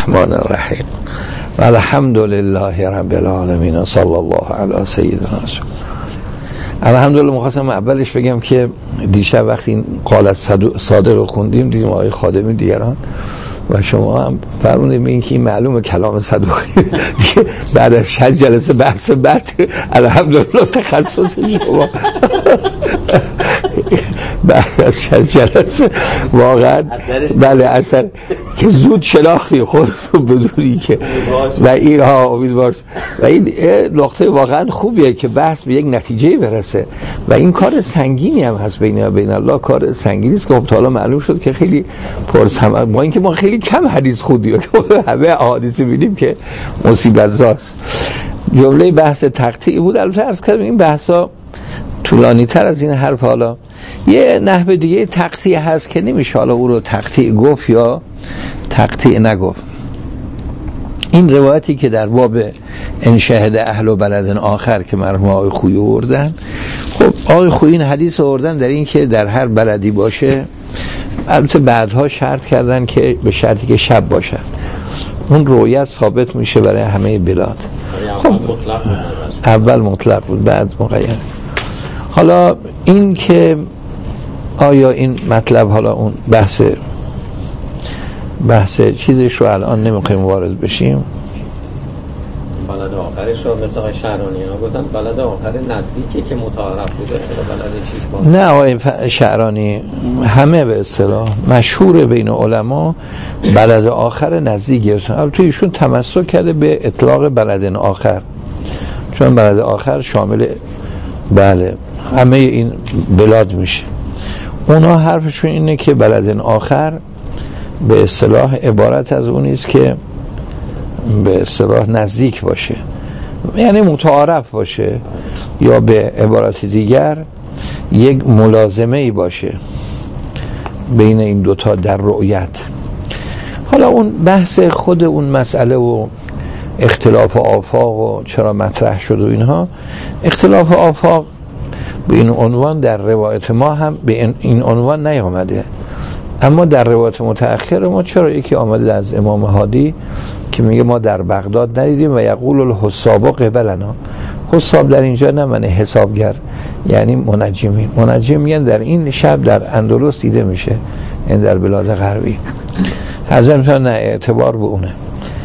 الرحمن الرحیم و الحمد لله رب العالمین و صلی الله علی سیدنا رسول. الحمدلله. می‌خواستم اولش بگم که دیشب وقتی این قال صادق رو خوندیم دیدیم آقای خادمی دیگران و شما هم فرمودید این که این معلومه کلام صدوقی دیگه بعد از 6 جلسه بحث بعد الحمدلله تخصص شما بعد از 6 جلسه واقعا بله اثر که زود شناختی خودتو بدونی که و این امیدوار و این نقطه واقعا خوبیه که بحث به یک نتیجه برسه و این کار سنگینی هم هست بین الله، کار سنگینی است که خب حالا معلوم شد که خیلی پرثمر، با اینکه ما خیلی کم حدیث خوندیم همه احادیث می‌بینیم که مصیبت زاست. جمله بحث تقطیع بود. البته عرض کردم این بحثا طولانی تر از این حرف. حالا یه نحو دیگه تقطیع هست که نمیشه حالا او رو تقطیع گفت یا تقطیع نگفت. این روایتی که در باب ان شهد اهل بلد آخر که مرحوم آقای خویی آوردن، خب آقای خویی این حدیث آوردن در این که در هر بلدی باشه، البته بعدها شرط کردن که به شرطی که شب باشه، اون رویت ثابت میشه برای همه بلاد. خب اول مطلق بود بعد مقید. حالا این که آیا این مطلب، حالا اون بحث چیزش رو الان نمیخوایم وارد بشیم. بلد آخرش رو مثل آقای شعرانی ها گفتن بلد آخر نزدیکی که متعارف بوده، بلد 6 ماه. نه آقای شعرانی همه به اصطلاح مشهور بین علما بلد آخر نزدیک گرفتن. البته ایشون تمسک کرده به اطلاق بلد آخر، چون بلد آخر شامل بله همه این بلاد میشه. اونا حرفشون اینه که بلد آخر به اصطلاح عبارت از اون است که به اصطلاح نزدیک باشه، یعنی متعارف باشه، یا به عبارت دیگر یک ملازمه ای باشه بین این دوتا در رؤیت. حالا اون بحث خود اون مسئله و اختلاف آفاق و چرا مطرح شد و اینها، اختلاف آفاق به این عنوان در روایت ما هم به این عنوان نیامده، اما در روایت متأخر ما چرا یکی آمده از امام هادی که میگه ما در بغداد ندیدیم و یقول الحساب قبلنا. حساب در اینجا نه معنی حسابگر، یعنی منجم میگن در این شب در اندلس دیده میشه، این در بلاد غربی. حضرت میتونن اعتبار به اونه.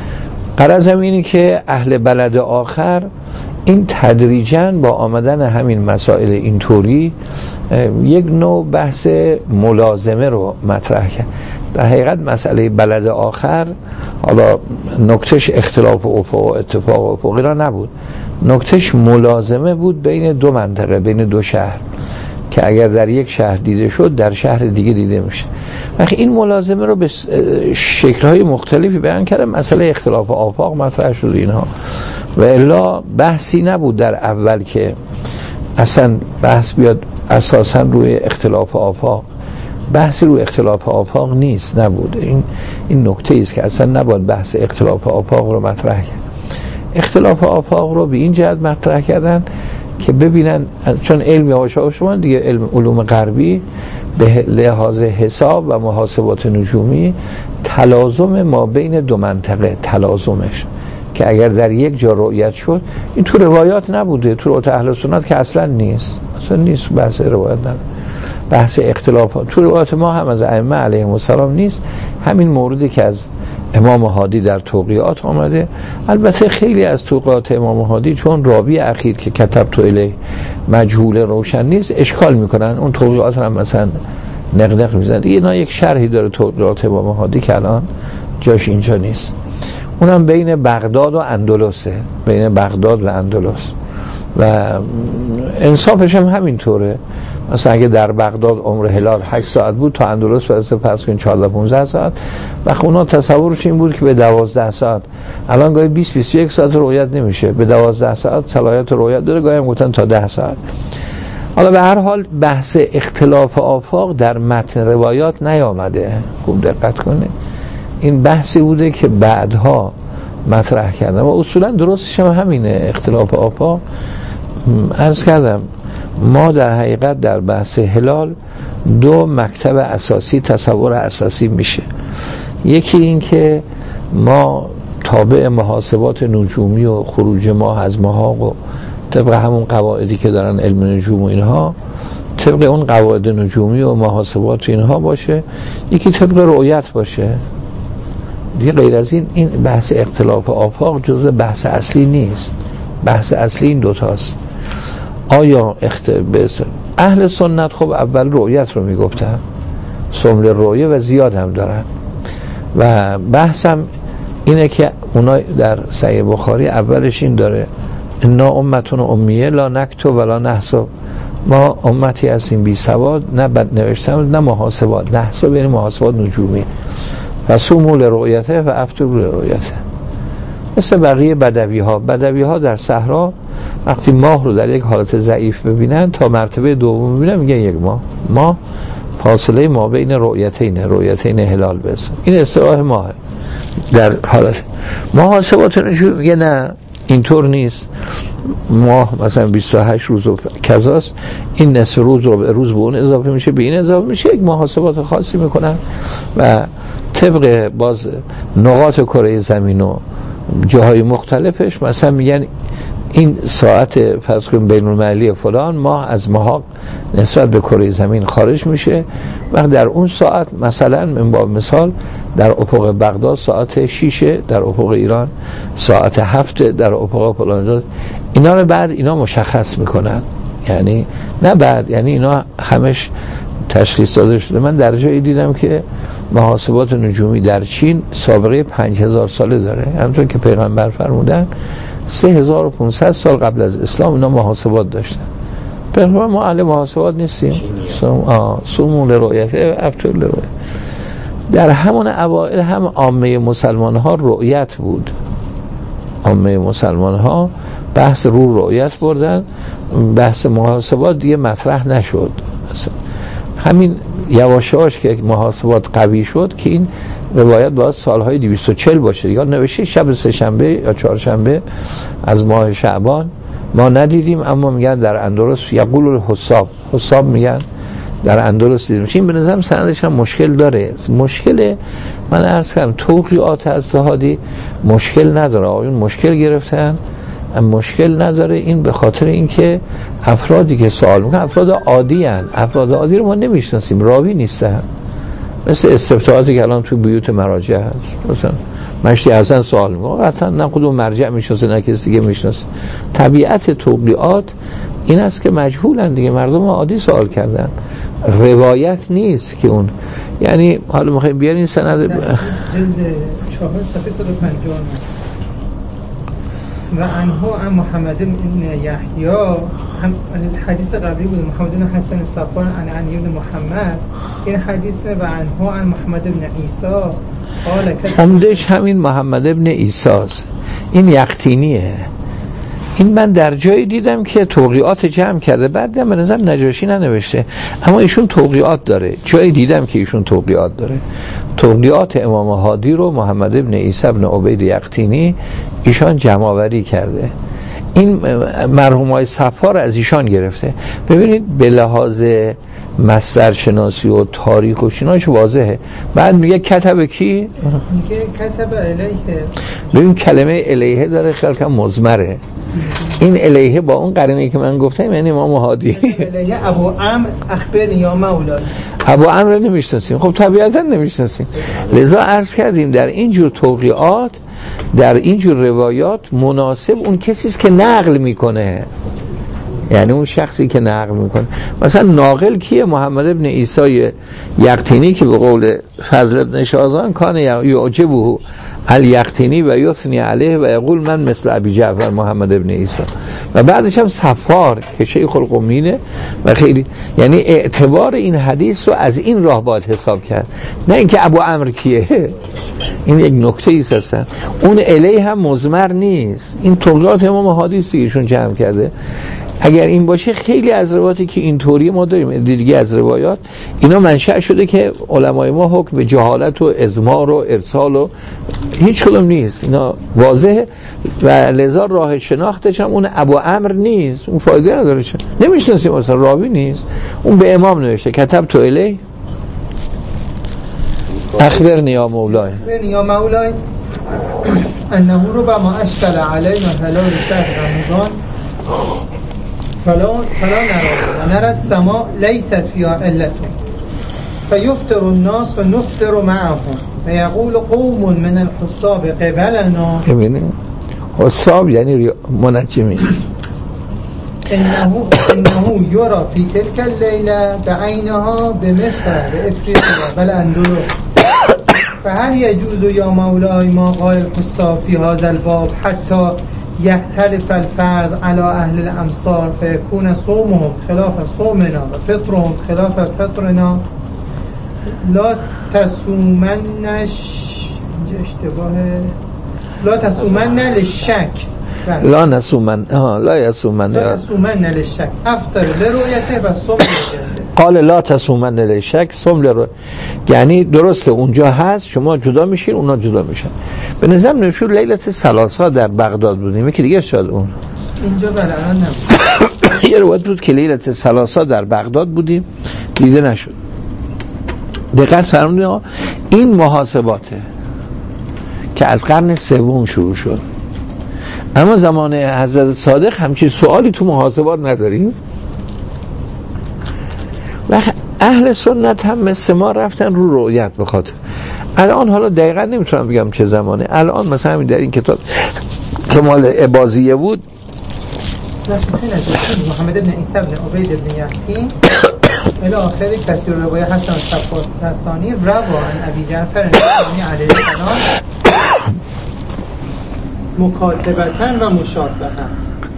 غرضم اینه که اهل بلد آخر این تدریجاً با آمدن همین مسائل اینطوری یک نوع بحث ملازمه رو مطرح کرد. در حقیقت مسئله بلد آخر حالا نکتهش اختلاف افق و اتفاق و افقی را نبود، نکتهش ملازمه بود بین دو منطقه، بین دو شهر، که اگر در یک شهر دیده شد در شهر دیگه دیده میشه. وقتی این ملازمه رو به شکل‌های مختلفی بیان کردن، مسئله اختلاف آفاق مطرح شد اینها، و الا بحثی نبود در اول که اصلا بحث بیاد اساسا روی اختلاف آفاق. بحث روی اختلاف آفاق نیست، نبود. این نکته است که اصلا نباید بحث اختلاف آفاق رو مطرح کرد. اختلاف آفاق رو به این جهت مطرح کردن که ببینن، چون علم یواشا شما دیگه علوم غربی به لحاظ حساب و محاسبات نجومی تلازم ما بین دو منطقه، تلازمش که اگر در یک جا رؤیت شد، این تو روایات نبوده، تو روایات اهل سنت که اصلا نیست بحث روایت نبوده. بحث اختلافات تو روایات ما هم از ائمه علیهم السلام نیست. همین موردی که از امام هادی در توقیعات آمده، البته خیلی از توقیعات امام هادی چون راوی اخیر که کتبت الیه مجهول روشن نیست اشکال میکنن، اون توقیعات هم مثلا نقنق میزنن دیگه. اینا یک شرحی داره توقیعات امام هادی که الان جاش اینجا نیست. اونم بین بغداد و اندلسه، بین بغداد و اندلس، و انصافش هم همینطوره. مثلا اگه در بغداد عمر هلال 8 ساعت بود، تا اندلس واسه پس کن 14-15 ساعت، و اونا تصورش این بود که به 12 ساعت، الان گاهی 20-21 ساعت رؤیت نمیشه، به 12 ساعت صلاحیت رؤیت داره، گاهی هم گفتن تا 10 ساعت. حالا به هر حال بحث اختلاف آفاق در متن روایات نیامده، خوب دقت کنید. این بحثی بوده که بعدها مطرح کردن و اصولا درستش هم همینه. اختلاف آفاق عرض کردم ما در حقیقت در بحث هلال دو مکتب اساسی، تصور اساسی میشه. یکی این که ما تابع محاسبات نجومی و خروج ماه از محاق و طبق همون قواعدی که دارن علم نجوم و اینها، طبق اون قواعد نجومی و محاسبات اینها باشه، یکی طبق رؤیت باشه دیگه. غیر از این بحث اختلاف آفاق جزء بحث اصلی نیست. بحث اصلی این دوتاست. آیا اهل سنت خب اول رؤیت رو میگفتن، سمل رؤیه و زیاد هم دارن، و بحثم اینه که اونا در صحیح بخاری اولش این داره: انا امتون امیه لا نکتب ولا نحسب، ما امتی هستیم بی سواد، نه بد نوشتن نه محاسبات. نحسب یعنی محاسبات نجومی. و صوموا لرؤیته و افطروا لرؤیته. مثل بقیه بدوی ها در صحرا وقتی ماه رو در یک حالت ضعیف ببینن تا مرتبه دوم ببینن میگن یک ماه فاصله ما بین رؤیتین هلال بس. این اصطلاح ماه. در حالت محاسبات نجومی میگه نه اینطور نیست، ماه مثلا 28 روز و کذاست، این نصف روز رو به روز به اون اضافه میشه، به این اضافه میشه، یک محاسبات خاصی میکنن و طبق باز نقاط کره زمین و جاهای مختلفش مثلا میگن این ساعت فرض کنیم بین المللی فلان ماه از محاق نسبت به کره زمین خارج میشه و در اون ساعت مثلا من با مثال در افق بغداد ساعت 6، در افق ایران ساعت 7، در افق فلان. اینا رو بعد اینا مشخص میکنن، یعنی نه بعد، یعنی اینا همش تشخیص داده شده. من در جایی دیدم که محاسبات نجومی در چین سابقه 5000 ساله داره، همونطور که پیغمبر فرمودن 3500 سال قبل از اسلام اینا محاسبات داشتن. پیغمبر ما اهل محاسبات نیستیم. صوموا لرؤیته و افطروا لرؤیته. در همون اوائل هم عامه مسلمان ها رؤیت بود، عامه مسلمان ها بحث رؤیت بردن، بحث محاسبات دیگه مطرح نشد. همین یواشاش که محاسبات قوی شد که این روایت باید سالهای 240 باشه، یا نوشته شب سه‌شنبه یا چهارشنبه از ماه شعبان ما ندیدیم، اما میگن در اندلس یقول الحساب میگن در اندلس دیدیم. این به نظرم سندش هم مشکل داره. مشکل من عرض کردم توقیعات اجتهادی مشکل نداره، آقایون مشکل گرفتن، مشکل نداره. این به خاطر اینکه افرادی که سوال میکنن افراد عادی هن. افراد عادی رو ما نمیشناسیم، راوی نیستن. مثل استفتاحاتی که الان تو بیوت مراجع هست، مثلا مشتی حسن سوال میکنه، قطعا نه کدوم مرجع میشناسه نه کسی دیگه میشناسه. طبیعت توقیعات این است که مجهولن دیگه، مردم عادی سوال کردن، روایت نیست که اون. یعنی حالا میخوایم بیارین سند جلد 4 صفحه 150 و عنها عن محمد بن یحیی، هم حدیث قبلی بود محمد بن حسن صفوان عن علی بن محمد. این حدیث و عنها عن محمد بن عیسی قال عمدش همین محمد بن عیسی است. این یقطینیه. این من در جایی دیدم که توقیعات جمع کرده، بعد به نظر نجاشی ننوشته، اما ایشون توقیعات داره. جایی دیدم که ایشون توقیعات داره. توقیعات امام هادی رو محمد بن عیسی بن عبید یقطینی ایشان جمع آوری کرده. این مرحومای صفار از ایشان گرفته. ببینید به لحاظ مصدر شناسی و تاریخ و شناش واضحه. بعد میگه کتب کی؟ میگه کتب الیه. ببین کلمه الیه داره، خیلی کم مضمره. این الیه با اون قرینه‌ای که من گفتم یعنی امام هادی. الیه ابو عمرو اخبرنی یا مولا. ابو عمرو رو نمیشناسیم، خب طبیعتا نمیشناسیم. لذا عرض کردیم در این جور توقیعات، در این جور روایات مناسب اون کسی است که نقل میکنه، یعنی اون شخصی که نقل میکنه. مثلا ناقل کیه؟ محمد ابن عیسی یقطینی که به قول فضل بن شازان کان یعجبه الیقطینی و یثنی علیه و یقول من مثل ابی جعفر محمد ابن عیسی. و بعدش هم صفار که شیخ القمینه و خیلی، یعنی اعتبار این حدیث رو از این راه باید حساب کرد، نه اینکه ابو عمرو کیه. این یک نکته ایست هستن. اون الی هم مضمر نیست. این توقیعات امام حدیثی ایشون جمع کرده. اگر این باشه خیلی از روایاتی که اینطوری ما داریم دیگه از روایات اینا منشأ شده که علمای ما حکم به جهالت و ازمار و ارسال و هیچ کدوم نیست، اینا واضحه و لذا راه شناختش هم اون ابو عمرو نیست، اون فایده نداره، نمیشناسیم اصلا، راوی نیست. اون به امام نوشته کتب تو الی اخبرنی یا مولای. انه ربما اشکل علینا هلال شهر رمضان فلا نرى ونرى السماء ليست فيها علة فيفطر الناس ونفطر معهم فيقول قوم من الحساب قبلنا. ببینید حساب یعنی منجمی. انه یرا فی تلک اللیله بعینها بمصر بافریقیا بل اندلس فهل یجوز یا مولاي ما قال الحساب في هذا الباب حتى يختلف الفرض على اهل الامصار فيكون صومهم خلاف صومنا وفطرهم خلاف فطرنا لا تصومن للشك لا نصومن لا يصومن للشك افطر لرؤيته و صوم قال لا تصومن للشك صوم لرؤيته، یعنی درسته اونجا هست شما جدا میشین اونا جدا میشن. به نظر نمیشه لیلت ثلاثا در بغداد بودیم، یکی دیگه شد اون اینجا الان نبود. یه روایت بود که لیلت ثلاثا در بغداد بودیم دیده نشد. دقت فرمودید این محاسباته که از قرن سوم شروع شد، اما زمان حضرت صادق همچین سوالی تو محاسبات نداریم. و اهل سنت هم مثل ما رفتن رو رؤیت بخاطر الان، حالا دقیقا نمیتونم بگم چه زمانه، الان مثلا همین در این کتاب که مال اباضیه بود محمد ابن عیسی ابن عبید ابن یحیی الى آخر کثیر روایه حسن الصفاصانی روا عن ابی جعفر النصرانی علیه السلام مکاتبتن و مشافهه.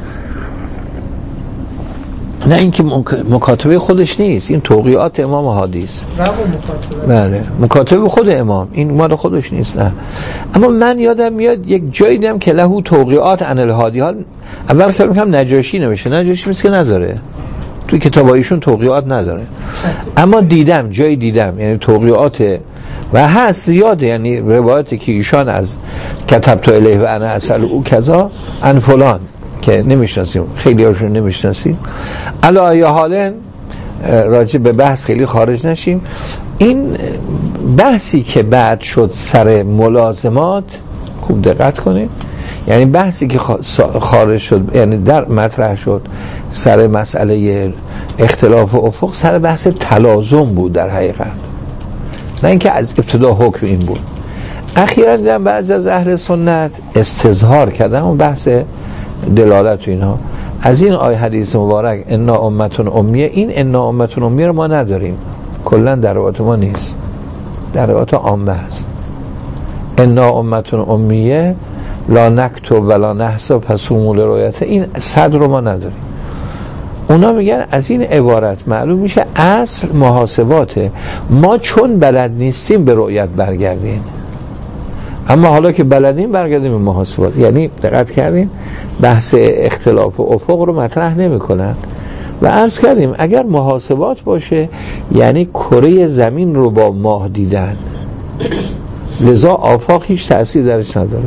نه این که مکاتبه خودش نیست، این توقیعات امام هادی است. بله مکاتبه خود امام، این مال خودش نیست. نه اما من یادم میاد یک جایی دیدم که له توقیعات عن الهادی ها. اول فکر می‌کردم نجاشی نوشته، نجاشی مثل که نداره توی کتابایشون توقیعات نداره، اما دیدم جایی دیدم یعنی توقیعات و هست زیاده، یعنی روایاتی که ایشان از کتبت الیه و انا اسأل او کذا ان فلان که نمیشناسیم، خیلی هاشون نمیشناسیم. علی ای حال راجع به بحث خیلی خارج نشیم. این بحثی که بعد شد سر ملازمات خوب دقت کنید، یعنی بحثی که خارج شد یعنی در مطرح شد سر مسئله اختلاف افق سر بحث تلازم بود در حقیقت، نه اینکه از ابتدا حکم این بود. اخیراً دیدم بعضی از اهل سنت استظهار کردن اون بحث دلالت و اینها از این آیه حدیث مبارک انا امتون امیه. این انا امتون امیه رو ما نداریم، کلا در روایات ما نیست، در روایات عامه هست. انا امتون امیه لا نکتب ولا نحسب فصوموا لرؤیته، این صد رو ما نداریم. اونا میگن از این عبارت معلوم میشه اصل محاسباته، ما چون بلد نیستیم به رؤیت برگردیم، اما حالا که بلدیم برگردیم به محاسبات. یعنی دقت کردین بحث اختلاف افق رو مطرح نمی کنن و عرض کردیم اگر محاسبات باشه یعنی کره زمین رو با ماه دیدن، لذا آفاق هیچ تأثیر درش نداره،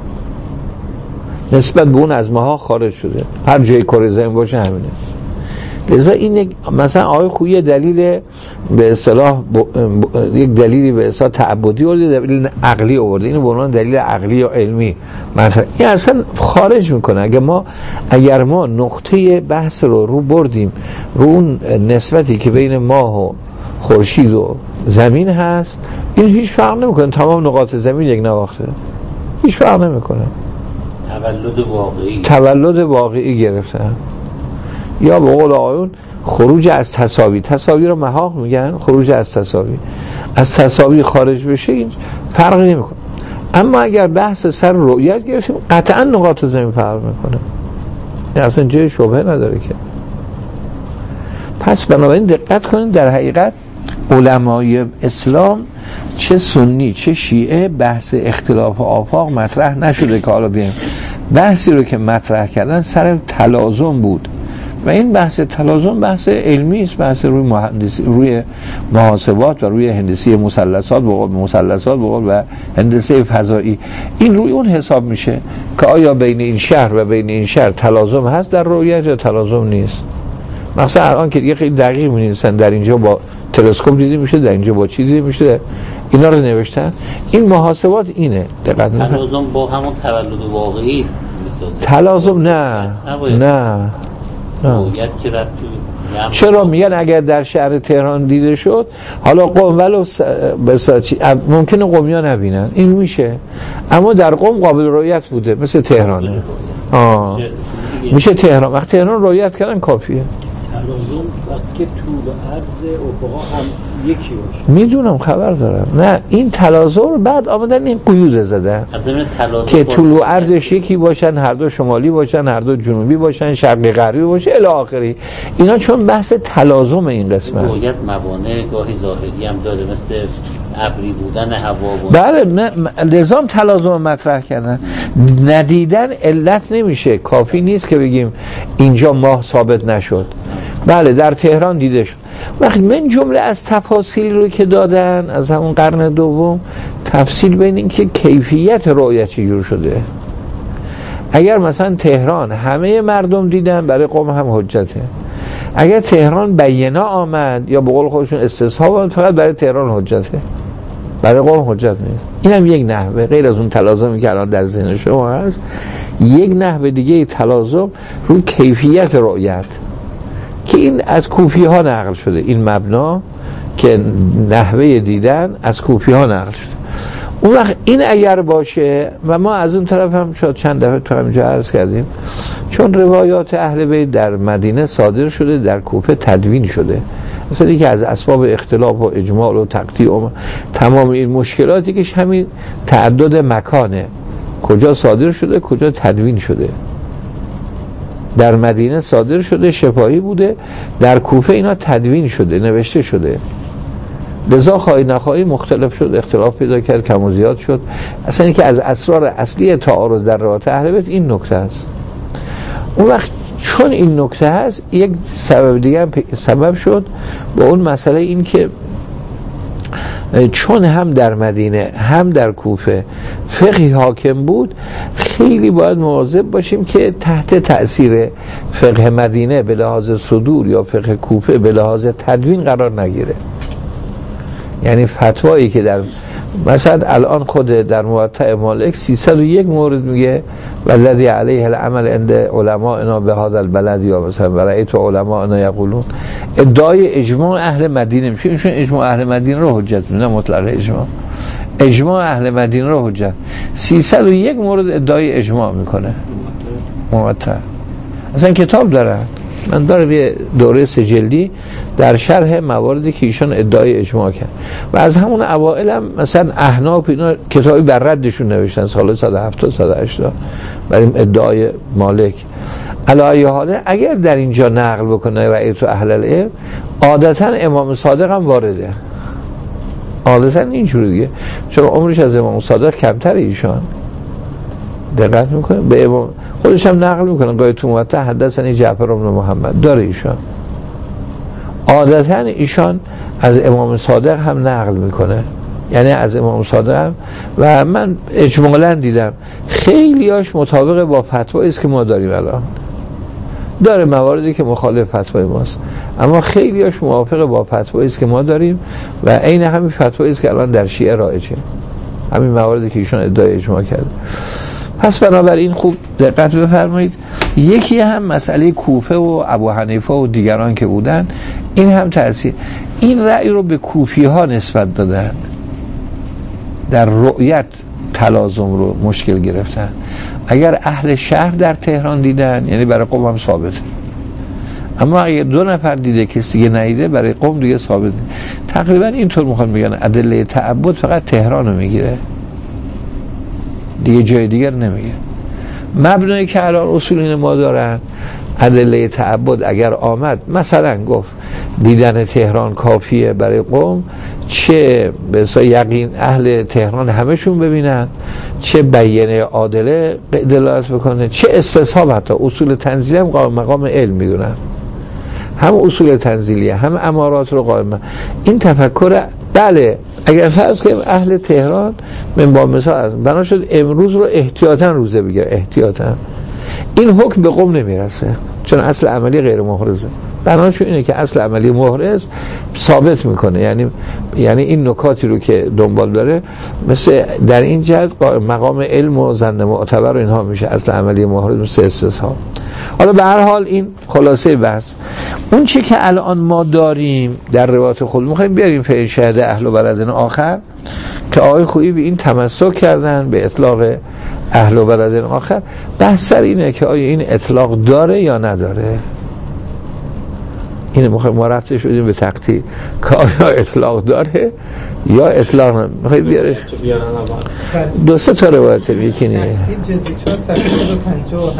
نسبت به اون از ماها خارج شده، هر جای کره زمین باشه همینه. لذا این مثلا آقای خویی دلیل به اصطلاح یک دلیلی به اصطلاح تعبدی آورده، دلیل عقلی آورده، اینو به عنوان دلیل عقلی یا علمی مثلا این اصلا خارج میکنه. اگر ما نقطه بحث رو بردیم رو اون نسبتی که بین ماه و خورشید و زمین هست، این هیچ فرق نمیکنه، تمام نقاط زمین یک نواخته، هیچ فرق نمیکنه. تولد واقعی گرفتن، یا به قول آقایون خروج از تساوی. تساوی رو محاق میگن، خروج از تساوی خارج بشه این فرق نمیکنه. اما اگر بحث سر رؤیت گرفتیم قطعا نقاط زمین فرق میکنه، این اصلا جای شبهه نداره که. پس بنابراین دقت کنید در حقیقت علمای اسلام چه سنی چه شیعه بحث اختلاف آفاق مطرح نشده که حالا بیایم بحثی رو که مطرح کردن سر تلازم بود و این بحث تلازم بحث علمی است، بحث روی محاسبات و روی هندسه مثلثات و هندسه فضایی. این روی اون حساب میشه که آیا بین این شهر و بین این شهر تلازم هست در رؤیت یا تلازم نیست. مثلا الان که دیگه خیلی دقیق می‌نویسن در اینجا با تلسکوپ دیده میشه، در اینجا با چی دیده میشه، اینا رو نوشتن. این محاسبات اینه. دقت تلازم با همون تولد واقعی میسازه. تلازم نه چرا میگن اگر در شهر تهران دیده شد، حالا قم ولو ممکنه قمیا نبینن، این میشه، اما در قم قابل رؤیت بوده، مثل تهرانه. میشه تهران، وقتی تهران رؤیت کردن کافیه. تلازم وقتی که طول و عرض افقا هم یکی باشه. میدونم، خبر دارم. نه این تلازم بعد آمدن این قیود زدن که طول و عرضش یکی باشن، هر دو شمالی باشن، هر دو جنوبی باشن، شرقی غربی باشه الی آخری. اینا چون بحث تلازم این قسمت. باید موانع گاهی ظاهری هم داره، مثل ابری بودن هوا بود. بله، لزام تلازم مطرح کردن. ندیدن علت نمیشه، کافی نیست که بگیم اینجا ماه ثابت نشد. بله در تهران دیده شد. وقتی من جمله از تفاصیل رو که دادن از همون قرن دوم، تفصیل بین این که کیفیت رؤیت چجور شده. اگر مثلا تهران همه مردم دیدن، برای قم هم حجته. اگر تهران بینا آمد یا به قول خودشون استصحاب آمد، فقط برای تهران حجته، برای قم حجت نیست. این هم یک نحوه، غیر از اون تلازمی که الان در ذهن شما هست، یک نحوه دیگه تلازم روی کیفیت رؤیت که این از کوفی ها نقل شده. این مبنا که نحوه دیدن از کوفی ها نقل شده. اون وقت این اگر باشه، و ما از اون طرف هم شاید چند دفعه تو همینجا عرض کردیم، چون روایات اهل بیت در مدینه صادر شده، در کوفه تدوین شده، مثلا که از اسباب اختلاف و اجماع و تقطیع و تمام این مشکلاتی که همین تعدد مکانه، کجا صادر شده، کجا تدوین شده. در مدینه صادر شده، شفاهی بوده، در کوفه اینا تدوین شده، نوشته شده. لذا خواهی نخواهی مختلف شد، اختلاف پیدا کرد، کم و زیاد شد. اصلا اینکه از اسرار اصلی تعارض در روایات اهل بیت این نکته است. اون وقت چون این نکته هست، یک سبب دیگه سبب شد با اون مسئله این که چون هم در مدینه هم در کوفه فقهی حاکم بود، خیلی باید مواظب باشیم که تحت تأثیر فقه مدینه به لحاظ صدور یا فقه کوفه به لحاظ تدوین قرار نگیره. یعنی فتوایی که در مثلا الان خود در موطأ مالک 301 مورد میگه والذی علیه العمل عند علماءنا بهذا البلد، یا مثلا رأیت علماءنا یقولون، ادعای اجماع اهل مدینه میشه. ایشون اجماع اهل مدینه رو حجت میدونن، مطلق اجماع اهل مدینه رو حجت. 301 مورد ادعای اجماع میکنه موطأ. اصلا کتاب دارن، من دارم یه دوره سجلی در شرح مواردی که ایشان ادعای اجماع کرد، و از همون اوائل هم مثلا احناف اینا کتابی بر ردشون نوشتن سال 170 180 برای ادعای مالک. علی ای حال اگر در اینجا نقل بکنه رأیت اهل العلم، عادتا امام صادق هم وارده، عادتا اینجوری دیگه، چون عمرش از امام صادق کمتر ایشان. دقت میکنه به امام خودش هم نقل میکنه، گاهی تو موطأ حدثنی جعفر بن محمد داره ایشان. عادتا ایشان از امام صادق هم نقل میکنه، یعنی از امام صادق هم. و من اجمالا دیدم خیلیاش مطابق با فتوایی است که ما داریم الان. داره مواردی که مخالف فتوای ماست، اما خیلیاش موافق با فتوایی است که ما داریم، و عین همین فتوایی است که الان در شیعه رایجه، همین مواردی که ایشان ادعای اجماع کرده. پس بنابراین خوب دقت بفرمایید، یکی هم مسئله کوفه و ابو حنیفه و دیگران که بودن، این هم تأثیر این رأی رو به کوفی ها نسبت دادن، در رؤیت تلازم رو مشکل گرفتن. اگر اهل شهر در تهران دیدن، یعنی برای قم هم ثابته، اما اگر 2 نفر دیده کسی دیگه ندیده، برای قم دیگه ثابته. تقریبا اینطور میخوان بگن ادله تعبد فقط تهران رو میگیره، دیگه جای دیگر نمیگه. مبنایی که الان اصولین ما دارن، ادله تعبد اگر آمد، مثلا گفت دیدن تهران کافیه برای قوم، چه به یقین اهل تهران همشون ببینن، چه بیانیه عادله دلالت بکنه، چه استصحاب، حتی اصول تنزیلی هم قائم مقام علم میدونن، هم اصول تنزیلیه هم امارات رو قائم. این تفکر بله، اگر فرض کنیم اهل تهران من با مثال بنا شد امروز رو احتیاطاً روزه بگیره، احتیاطاً، این حکم به قم نمیرسه، چون اصل عملی غیر محرزه. بناشون اینه که اصل عملی محرز ثابت میکنه، یعنی این نکاتی رو که دنبال داره، مثل در این جهت مقام علم و ظن معتبر و اینها میشه اصل عملی محرز، مثل استثها. حالا به هر حال این خلاصه بحث. اون چی که الان ما داریم در روایت خود میخوایم بیاریم فعل شهد اهل و بلد آخر، که آقای خویی به این تمسک کردن به اطلاق اهل و بلد آخر. بحث سر اینه که آیا این اطلاق داره یا نداره. این ما رفته شدیم به تقطیع که آیا اطلاق داره یا اطلاق نداره. میخواید بیارش دو سه تا روایت، یکی نیه تقسیم جلد 4 صفحه 257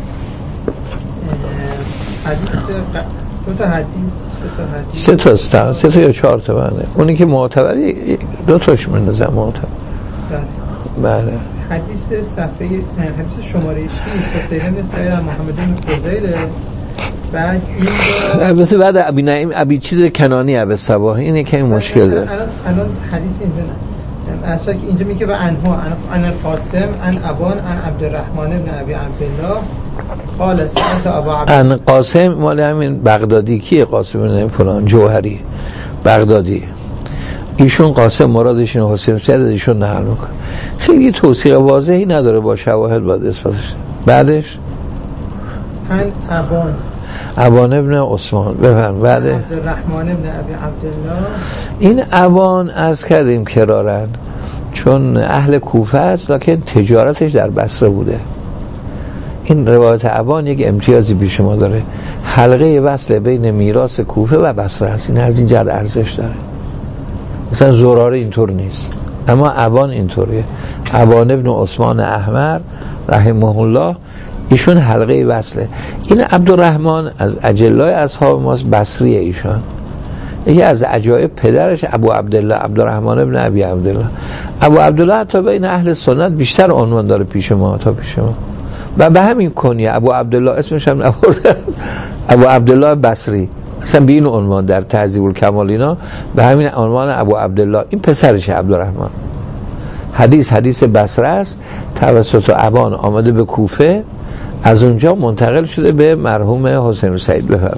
حدیث دو تا حدیث سه تا یا 4 تا بنده. اونی که معتبری 2 تاش مندازم معتبر. بله. حدیث صفحه حدیث شماره 6 حسین بن سعید محمد بن فضیل. بعد البته بعد ابی نعیم ابی چیز کنانی ابی صباح، اینه که این مشکل داره. الان حدیث اینجا نه، اصلا که اینجا میگه و انها ان القاسم ان ابان ان عبدالرحمن بن ابی عبدالله قال سألت ابا عبد ان قاسم مال همین بغدادی. کیه قاسم بن فلان جوهری بغدادی؟ ایشون قاسم مرادش اینه، حسین سعید ایشون نقل میکنه. خیلی توصیه واضحی نداره، با شواهد باید اثباتش. بعدش ان ابان ابن عثمان بفرم. بعد عبدالرحمن ابن ابی عبدالله. این ابان عرض کردیم کرارن چون اهل کوفه است لکن تجارتش در بصره بوده. این روایت ابان یک امتیازی پیش ما داره، حلقه وصل بین میراث کوفه و بصره است. این از این جهت ارزش داره. مثلا زراره اینطور نیست، اما ابان اینطوریه. ابان ابن عثمان احمر رحمه الله، ایشون حلقه وصله. این عبدالرحمن از اجلای اصحاب ماست، بصریه ایشان. یکی از عجایب پدرش ابو عبدالله عبدالرحمن ابن ابی عبدالله. ابو عبدالله حتی بین اهل سنت بیشتر عنوان داره پیش ما تا پیش ما، و به همین کنیه ابو عبدالله اسمش هم نبرده، ابو عبدالله بصری، اصلا به این عنوان در تهذیب الکمال اینا به همین عنوان ابو عبدالله. این پسرش عبدالرحمن. حدیث بصره است، توسط ابان آمده به کوفه، از اونجا منتقل شده به مرحوم حسین سعید. بفرم.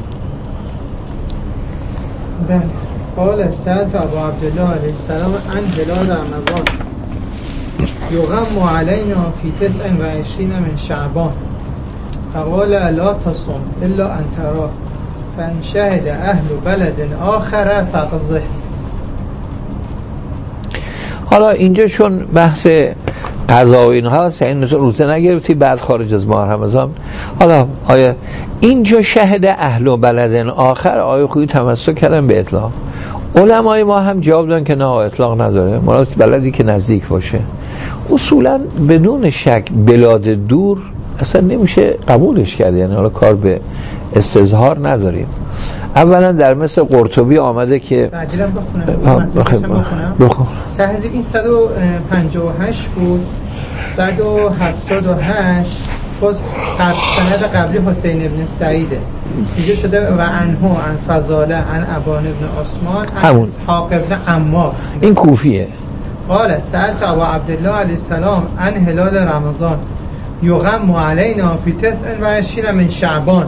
بله. قال سألت ابو عبدالله علیه السلام عن هلال رمضان یغم علینا فی 29 من شعبان فقال لا تصم الا ان تراه فان شهد اهل بلد آخر فقضه. حالا اینجا چون بحث قضا و اینها هست، این روزه نگرفتی بعد خارج از ماه رمضان. حالا آیا اینجا شهد اهل و بلد آخر، آیا خویی تمسک کردن به اطلاق؟ علمای ما هم جواب دادن که نه، اطلاق نداره، مراد بلدی که نزدیک باشه. اصولا بدون شک بلاد دور اصلا نمیشه قبولش کرد، یعنی حالا کار به استظهار نداریم. اولا در مثل قرطبی آمده که بعدیرم بخونم. تهذیب این 158 بود، 178 باز سند قبلی حسین ابن سعیده، اینجا شده و انهو ان فضاله ان ابان ابن عثمان ان اسحاق ابن عمار. این کوفیه. قال سألت ابو عبدالله علیه السلام عن هلال رمضان یغم علینا فی 29 من شعبان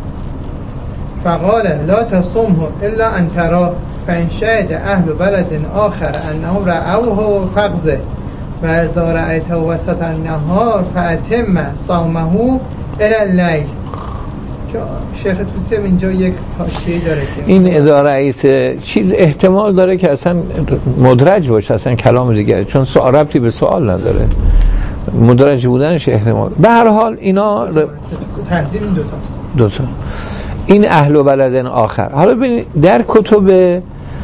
فقال لا تصمه الا ان تراه فان شهد اهل بلد آخر انهم رأوه فقضه و اذا رأیته وسط النهار فاتم صومه الى اللیل. شیخ طوسی اینجا یک حاشیه داره که این اداره‌ایت چیز احتمال داره که اصلا مدرج باشه، اصلا کلام دیگه، چون سوال ربطی به سوال نداره، مدرج بودنش احتمال. به هر حال اینا تهذیب این دوتا این اهل و بلدن آخر. حالا ببینید در کتب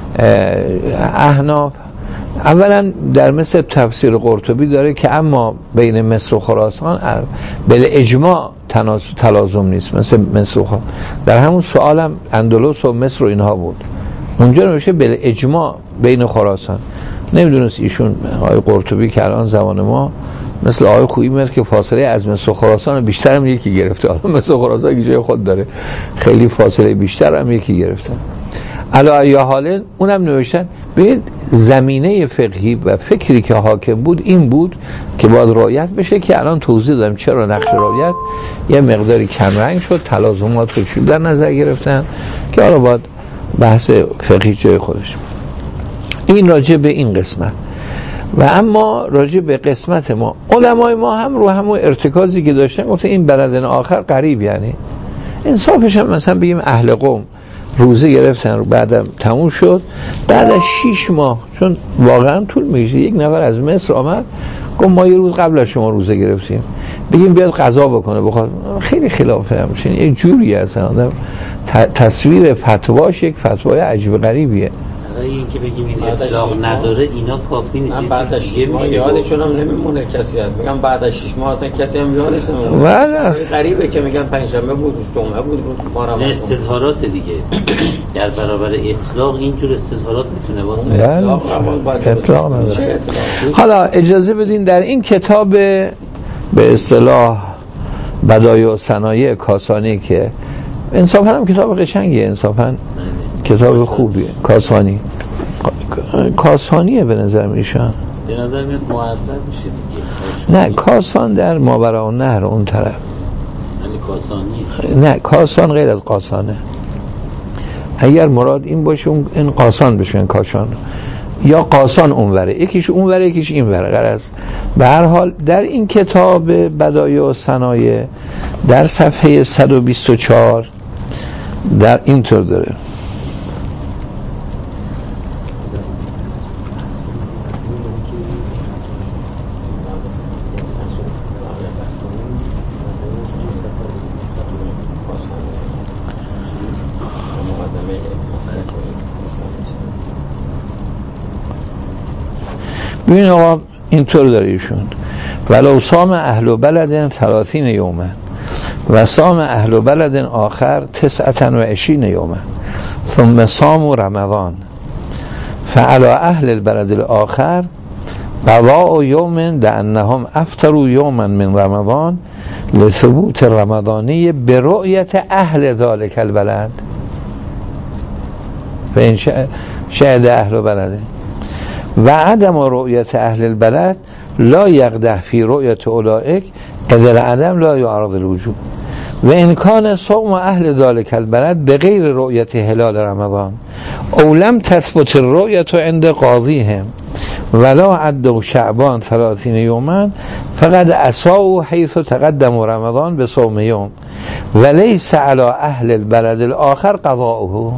احناف اولا در مثل تفسیر قرطبی داره که اما بین مصر و خراسان بل اجماع تلازم نیست، مثل مصر و خراسان. در همون سوال هم اندلس و مصر و اینها بود، اونجا نمیشه بل اجماع بین خراسان. نمیدونست ایشون آقای قرطبی که الان زمان ما مثل آقای خویی میاد که فاصله از مصر و خراسان بیشتر هم یکی گرفته. حالا مصر و خراسان که جای خود داره، خیلی فاصله بیشتر هم یکی گرفته. علی حال اونم نوشتن ببین زمینه فقهی و فکری که حاکم بود این بود که باید رعایت بشه، که الان توضیح دادم چرا نقش رعایت یه مقداری کمرنگ شد، تلازمات رو چون در نظر گرفتن که حالا باید بحث فقهی جای خودش. این راجع به این قسمت. و اما راجع به قسمت ما، علمای ما هم رو همون ارتکازی که داشتن گفتن این بلدن آخر قریب، یعنی انصافش هم مثلا بگیم اهل قم روزه گرفتن، بعدم تموم شد، بعد از 6 ماه، چون واقعا طول میشه، یک نفر از مصر آمد گفت ما یه روز قبل از شما روزه گرفتیم، بگیم بیاد قضا بکنه بخواد، خیلی خلافه همچین یک جوری هستن آدم تصویر فتواش یک فتوای عجیب غریبیه. این که بگیم این اطلاق نداره اینا کافی نیست. من بعد از 6 ماه یادشون هم نمیمونه کسی هست، میگم بعد از 6 ماه اصلا کسی هم یادش نمیمونه. غریبه که میگن پنجشنبه بود، جمعه بود، رو ما رمضان. استظهارات دیگه در برابر اطلاق اینجور استظهارات میتونه واسه اطلاق نداره. حالا اجازه بدین در این کتاب به اصطلاح بدایع و صنایع کاسانی که انصافا هم کتاب قشنگیه، انصافا کتاب خوبیه، کاسانیه به نظر میشن، به نظر میاد مؤدب میشه دیگه. نه کاسان در ماوراء النهر اون طرف، یعنی کاسانی، نه کاسان غیر از قاسانه. اگر مراد این باشه این قاسان بشن، کاشان یا قاسان اونوره، یکیش اونوره یکیش اینوره. غرض به هر حال در این کتاب بدایع و صنایع در صفحه 124 در اینطور داره: ببین آقا اینطور داره ایشون: ولو صام اهل بلد 30 یوما و صام اهل بلد آخر 29 یوما ثم صاموا رمضان فعلى اهل البلد الاخر قضاء یوم لانهم افطروا یوما من رمضان لثبوت رمضانی برؤیت اهل ذلك البلد فإن شهد اهل بلده و عدم رؤیت اهل البلد لا یقدح فی رؤیت اولئک اذ العدم لا یعارض الوجوب و ان کان صوم اهل ذلك البلد بغیر رؤیت هلال رمضان او لم تثبت الرؤیت عند قاضیهم ولا عدوا شعبان 30 یوما فقد اساءوا حيث تقدم رمضان بصوم یوم وليس على اهل البلد الاخر قضاؤه.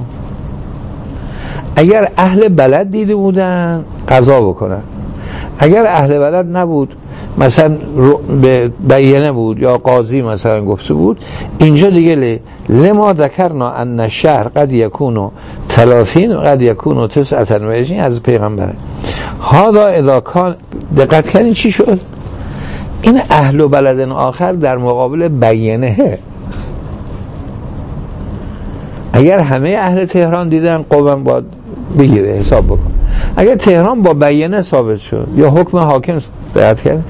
اگر اهل بلد دیده بودن قضا بکنن، اگر اهل بلد نبود مثلا بیانه بود یا قاضی مثلا گفته بود، اینجا دیگه لما ذکرنا ان الشهر قد یکون 30 و قد یکون 29 از پیغمبره. هذا اذا کان، دقت کردین چی شد؟ این اهل بلد آخر در مقابل بیانه. اگر همه اهل تهران دیدن قوم باید بگیره حساب بکن. اگر تهران با بیانه ثابت شد یا حکم حاکم دقت کرد،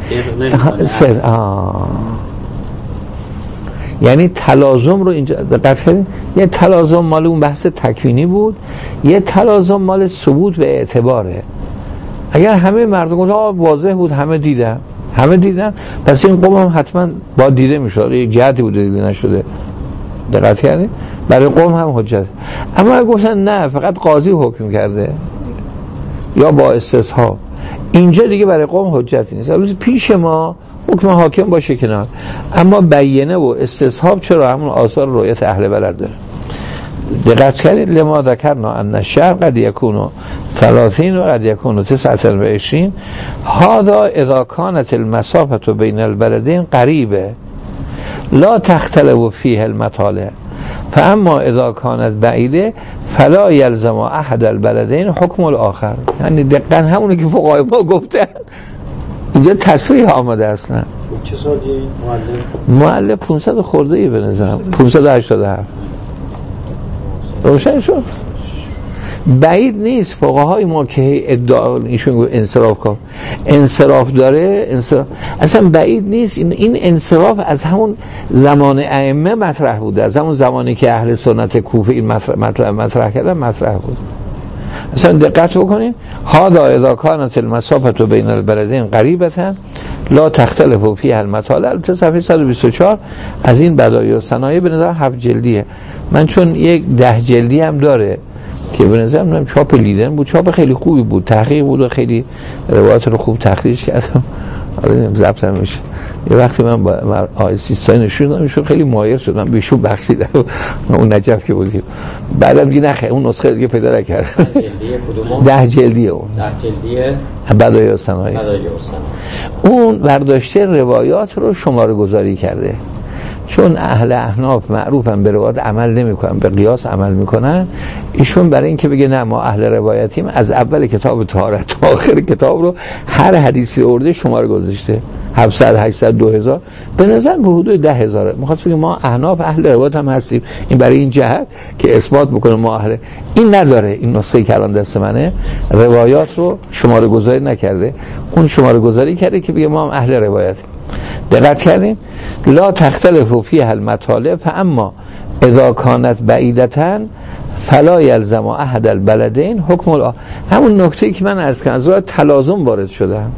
یعنی تلازم رو اینجا دقت کردین، یه تلازم مال اون بحث تکوینی بود، یه تلازم مال ثبوت و اعتباره. اگر همه مردم گفتن واضح بود همه دیدن پس این قوم هم حتما با دیده میشد، یه جهتی بوده دیده نشده. دقت کردین؟ برای قوم هم حجت. اما اگه گفتن نه فقط قاضی حکم کرده یا با استصحاب، اینجا دیگه برای قوم حجتی نیست. البته پیش ما حکم حاکم باشه کنار، اما بیانه و استصحاب چرا همون آثار رؤیت اهل بلد داره. دقت کردید؟ لما ذکرنا ان الشهر قد یکون 30 و قد یکون 29 هذا اذا كانت المسافه بین البلدین قریبه لا تختلف فيه المطالع فاما اذا كانت بعیده فلا يلزم احد البلدین حکم الاخر. یعنی دقیقاً همونی که فقهای ما گفتن اینجا تصریح آمده اصلا. چه سالی مؤلف 500 خورده ای به نظرم 587 روشن شد. بعید نیست فقهای ما که ادعا ایشون انصراف داره، اصلا بعید نیست این انصراف از همون زمان ائمه مطرح بوده، از همون زمانی که اهل سنت کوفه این مطرح کردن مطرح بود. اصلا دقت بکنید، هذا اذا كانت المسافه بین البلدین قریبه لا تختلف فيها المطالب. تو صفحه 124 از این بدایع و صنایع به نظر 7 جلدیه. من چون یک 10 جلدی هم داره که به نظر من چاپ لیدن بود، چاپ خیلی خوبی بود، تحقیق بود و خیلی روایات رو خوب تخریج کردم. الان ضبط هم میشه. یه وقتی من با آقای سیستانی نشوندم ایشون خیلی مایل شدم بهشون بخشیدم اون نجف که بودیم. بعدم دیگه نخیر اون نسخه دیگه پیدا نکردم. 10 جلدیه اون 10 جلدیه بدایع و صنایع. اون برداشته روایات رو شماره گذاری کرده، چون اهل احناف معروفن به روایات عمل نمیکنن، به قیاس عمل میکنن. ایشون برای اینکه بگه نه ما اهل روایتیم، از اول کتاب طهارت تا آخر کتاب رو هر حدیثی ارده شماره گذاشته، 700 800 2000 به نظر به حدود 10000. میخواست بگه ما احناف اهل روایت هم هستیم. این برای این جهت که اثبات بکنه ما اهل این نداره. این نسخه که الان دست منه روایات رو شماره گذاری نکرده، اون شماره گذاری کرده که بگه ما هم اهل روایتیم. دقت کردیم؟ لا تختلف فیها المطالب فاما اذا كانت بعیدة فلا يلزم احد البلدین حکم همون نکته‌ای که من عرض کردم، از راه تلازم وارد شدن.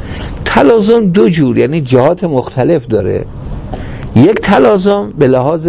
تلازم دو جور، یعنی جهات مختلف داره. یک تلازم به لحاظ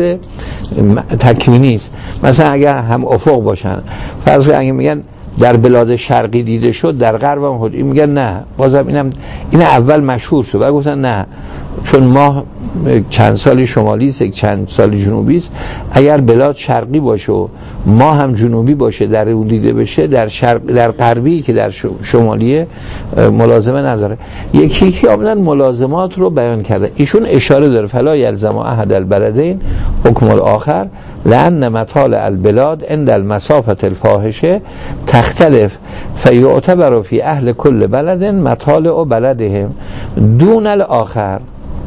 تکوینی است، مثلا اگر هم افق باشن، فرض کنید اگه میگن در بلاد شرقی دیده شد در غرب هم حجی، میگن نه، بازم این اول مشهور شد و گفتن نه، چون ماه چند سال شمالی است چند سال جنوبی است، اگر بلاد شرقی باشه و ماه هم جنوبی باشه در اون دیده بشه، در غربی که در شمالیه ملازمه نداره. یکی آمدن ملازمات رو بیان کرده. ایشون اشاره داره فلا یلزم احد البلدین حکم الاخر لان مطالع البلاد عند المسافه الفاحشه تختلف فیعتبر فی اهل کل بلد مطالع بلدهم دون الاخر.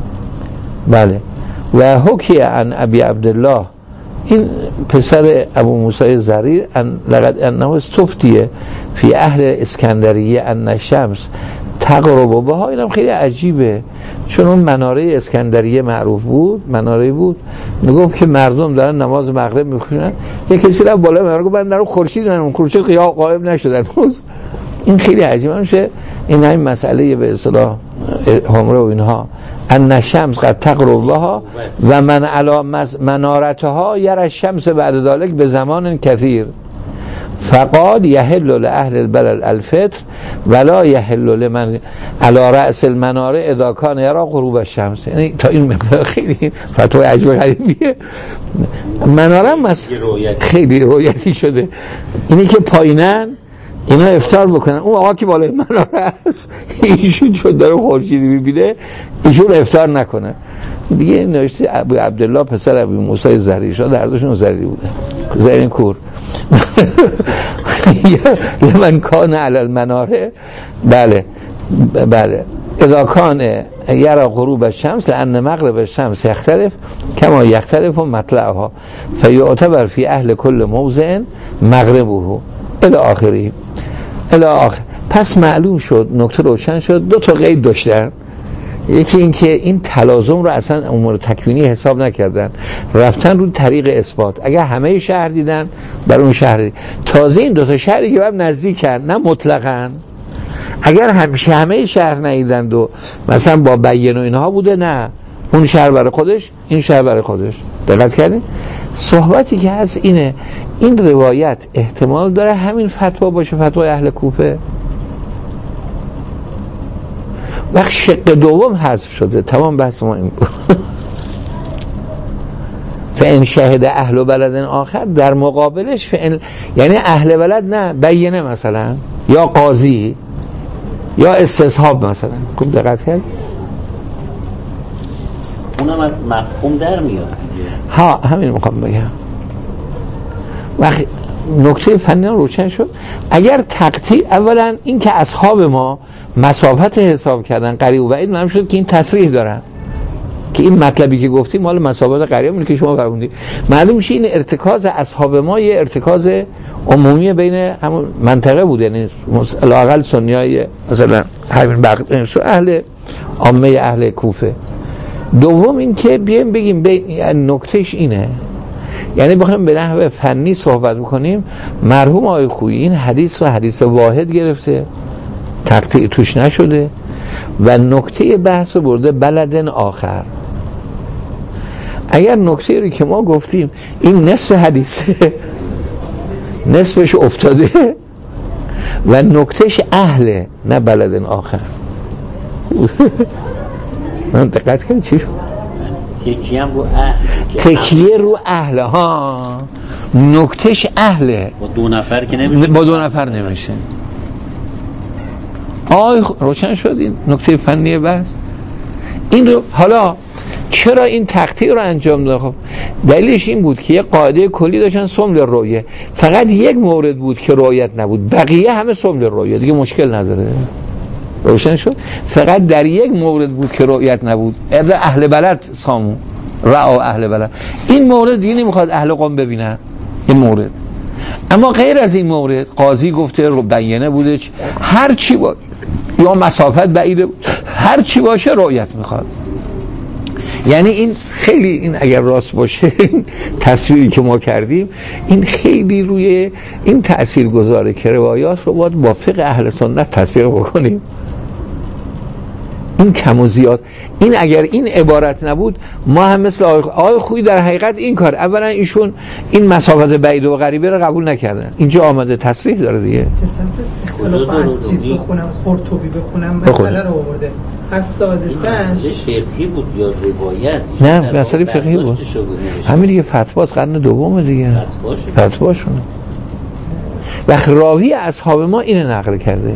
بله. و حکی عن ابی عبدالله، این پسر ابو موسی زریر، لقد انه استفتیه فی اهل اسکندریه ان الشمس تغرب بها. اینم خیلی عجیبه، چون اون مناره اسکندریه معروف بود، مناره بود میگفت که مردم دارن نماز مغرب میخونن، یک کسی رفت بالا مناره گفت من در خورشید اون خورشید قائم نشدن. این خیلی عجیبه میشه. این همین مسئله به اصطلاح همره و اینها ان الشمس قد تغرب بها و من علی منارتها یرى الشمس بعد ذلك به زمان کثیر فقال یحل لاهل البلد الفطر ولا یحل لمن علی رأس المناره اذا کان یرى غروب الشمس. یعنی تا این مقدار خیلی فتوای عجیب غریبیه. مناره خیلی رویتی شده، اینی که پایینن اینا افطار بکنن، اون آقا که بالای مناره است ایشون چون داره خورشید میبینه ایشون افطار نکنه دیگه. نوشته ابو عبدالله پسر ابو موسی زریر شد، هر دوشون زریری بودن، زرین کور. لمن کان علی المناره، بله بله، اذا کان یرى غروب الشمس لان مغرب الشمس یختلف کما یختلف مطلعها فیعتبر فی اهل کل موضع مغربه الی آخری الی آخر. پس معلوم شد، نکته روشن شد. دو تا قید داشتن، یکی این که این تلازم رو اصلا امور تکوینی حساب نکردن، رفتن رو طریق اثبات. اگر همه شهر دیدن بر اون شهر، تازه این دو تا شهری که هم نزدیکن، نه مطلقاً. اگر همه شهر ندیدند و مثلا با بیان و اینها بوده، نه، اون شهر برای خودش این شهر برای خودش. دقت کردین؟ صحبتی که هست اینه، این روایت احتمال داره همین فتوا باشه، فتوای اهل کوفه. وقت شق دوم حذف شده، تمام بحث ما این بود. فان شهد اهل بلد آخر، در مقابلش یعنی اهل بلد نه بیانه مثلا، یا قاضی یا استصحاب مثلا. خوب دقت کرد؟ اونم از مفهوم در میاد. ها همین میخوام بگم. وقتی نکته فنی روشن شد، اگر تقطیع، اولا این که اصحاب ما مسافت حساب کردن قریب و بعید، معلوم شد که این تصریح دارن. که این مطلبی که گفتیم مال مسابقات قریه که شما فرمودید، معلوم میشه این ارتکاز اصحاب ما یه ارتکاز عمومی بین همون منطقه بود، یعنی لااقل سنیای مثلا همین اهل عامه اهل کوفه. دوم این که بیایم بگیم نکتهش اینه، یعنی بخوایم به نحو فنی صحبت بکنیم، مرحوم آقای خویی این حدیث رو حدیث واحد گرفته، تقطیع توش نشده و نکته بحث رو برده بلدن آخر. اگر نکته رو که ما گفتیم این نصف حدیثه، نصفش افتاده و نکتهش اهله نه بلدن آخر. من دقت کنید چی شد؟ تکیه هم رو اهل، تکیه رو اهله ها، نکتهش اهله، با دو نفر که نمیشه، با دو نفر نمیشه. روشن شد این نکته فنی بحث. این رو حالا چرا این تقطیع رو انجام داد؟ خب دلیلش این بود که یه قاعده کلی داشتن سمل رؤیه، فقط یک مورد بود که رؤیت نبود، بقیه همه سمل رؤیه، دیگه مشکل نداره. روشن شد؟ فقط در یک مورد بود که رؤیت نبود، اهل بلد سامو رأوا اهل بلد، این مورد دیگه نمیخواد اهل قوم ببینن این مورد. اما غیر از این مورد قاضی گفته رو بیانه بوده، هر چی باشه یا مسافت بعیده، هر چی باشه رؤیت میخواد. یعنی این خیلی، این اگر راست باشه این تصویری که ما کردیم این خیلی روی این تأثیر گذاره که روایات رو باید با فقه اهل سنت تطبیق بکنیم. این کم و زیاد، این اگر این عبارت نبود ما هم مثل آقای خویی در حقیقت این کار، اولا ایشون این مسافت بعید و غریبه رو قبول نکردن، اینجا آمده تصریح داره دیگه. اختلاف از چیز بخونم، از قرطبی بخونم، مسئله رو آورده از سادسش فقهی بود یا روایت؟ نه مسئله فقهی بود، همین دیگه فتواست، قرن دوم دیگه فتواشون. وقت راوی اصحاب ما اینو نقل کرده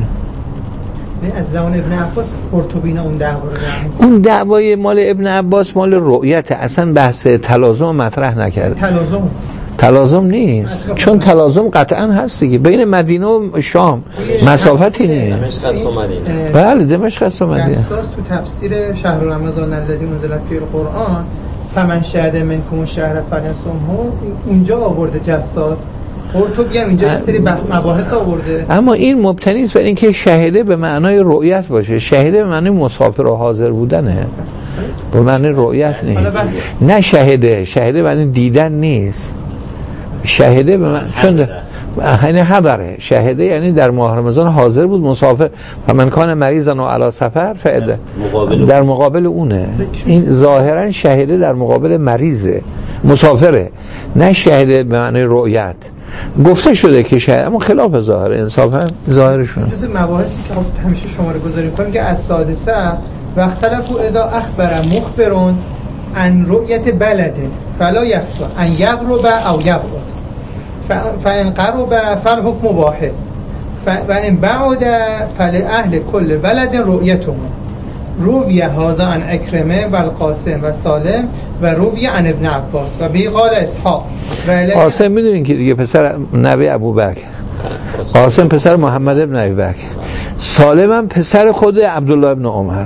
از زمان ابن عباس. قرطبی اون دعوا رو اون دعوای مال ابن عباس مال رؤیت، اصلا بحث تلازم مطرح نکرده. تلازم نیست، چون تلازم قطعا هست دیگه، بین مدینه و شام مسافتی نیست. دمشق است و مدینه. بله دمشق است و مدینه. جساس تو تفسیر شهر رمضان الذی انزل فیه القرآن فمن شهد منکم الشهر فلیصمه اونجا آورده جساس. قرطبی هم اینجا یه سری مباحث آورده، اما این مبتنی است بر اینکه شاهده به معنای رؤیت باشه، شاهده به معنای مسافر و حاضر بودنه، به معنای رؤیت نیست. نه شاهده به معنای دیدن نیست، شاهده به معنای چون یعنی حضره، شاهده یعنی در ماه رمضان حاضر بود، مسافر فمن کان مریضا و علی سفر فعده در مقابل اونه. این ظاهرا شاهده در مقابل مریضه، مسافره، نه شاهده به معنای رؤیت. گفته شده که شاید، اما خلاف ظاهر، انصافا ظاهرشون جز مباحثی که خب همیشه شماره گذاری کنیم که از سادسه و اختلفوا اذا اخبر مخبرون عن رؤیت بلد فلا یفتوا ان یغرب او یبعد فان قرب فالحکم واحد وان بعد فلاهل کل بلد رؤیتهم. روی هذا عن اکرمه و القاسم و سالم و روی عن ابن عباس و به قال اسحاق. قاسم میدونین که دیگه پسر نبی ابوبکر، قاسم پسر محمد ابن ابوبکر، سالم هم پسر خود عبدالله ابن عمر،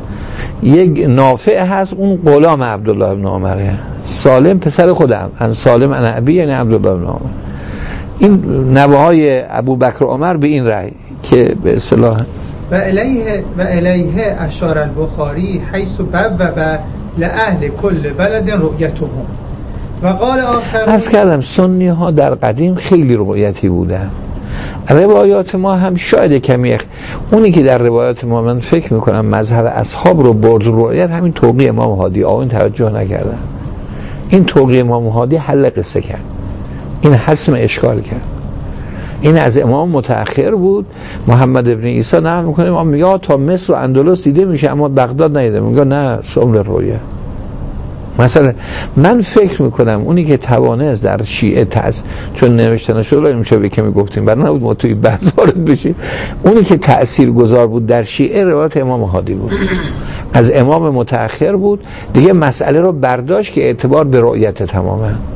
یک نافع هست اون غلام عبدالله ابن عمره، سالم پسر خودم، ان سالم ان ابی یعنی عبدالله ابن عمر. این نوه‌های ابوبکر و عمر به این رأی که به اصطلاح و الیه اشار البخاری حیث بوب لأهل کل بلد رؤیتهم و قال آخر. عرض کردم سنی ها در قدیم خیلی رؤیتی بودن، روایات ما هم شاید کمی اونی که در روایات ما من فکر میکنم مذهب اصحاب رو برد رؤیت، همین توقیع امام هادی. این توجه نکردن، این توقیع امام هادی حل قصه کرد، این حسم اشکال کرد. این از امام متأخر بود، محمد ابن عیسی نقل میکنه، امام میگه تا مصر و اندلس دیده میشه اما بغداد ندیده، میگه نه سمل رؤیه. مثلا من فکر میکنم اونی که توانست در شیعه چون نوشته نشد رو میشه به کمی گفتیم برای نبود ما توی بحث وارد بشیم، اونی که تأثیر گذار بود در شیعه روایت امام هادی بود، از امام متأخر بود دیگه، مسئله رو برداشت که اعتبار به رؤیت تماما.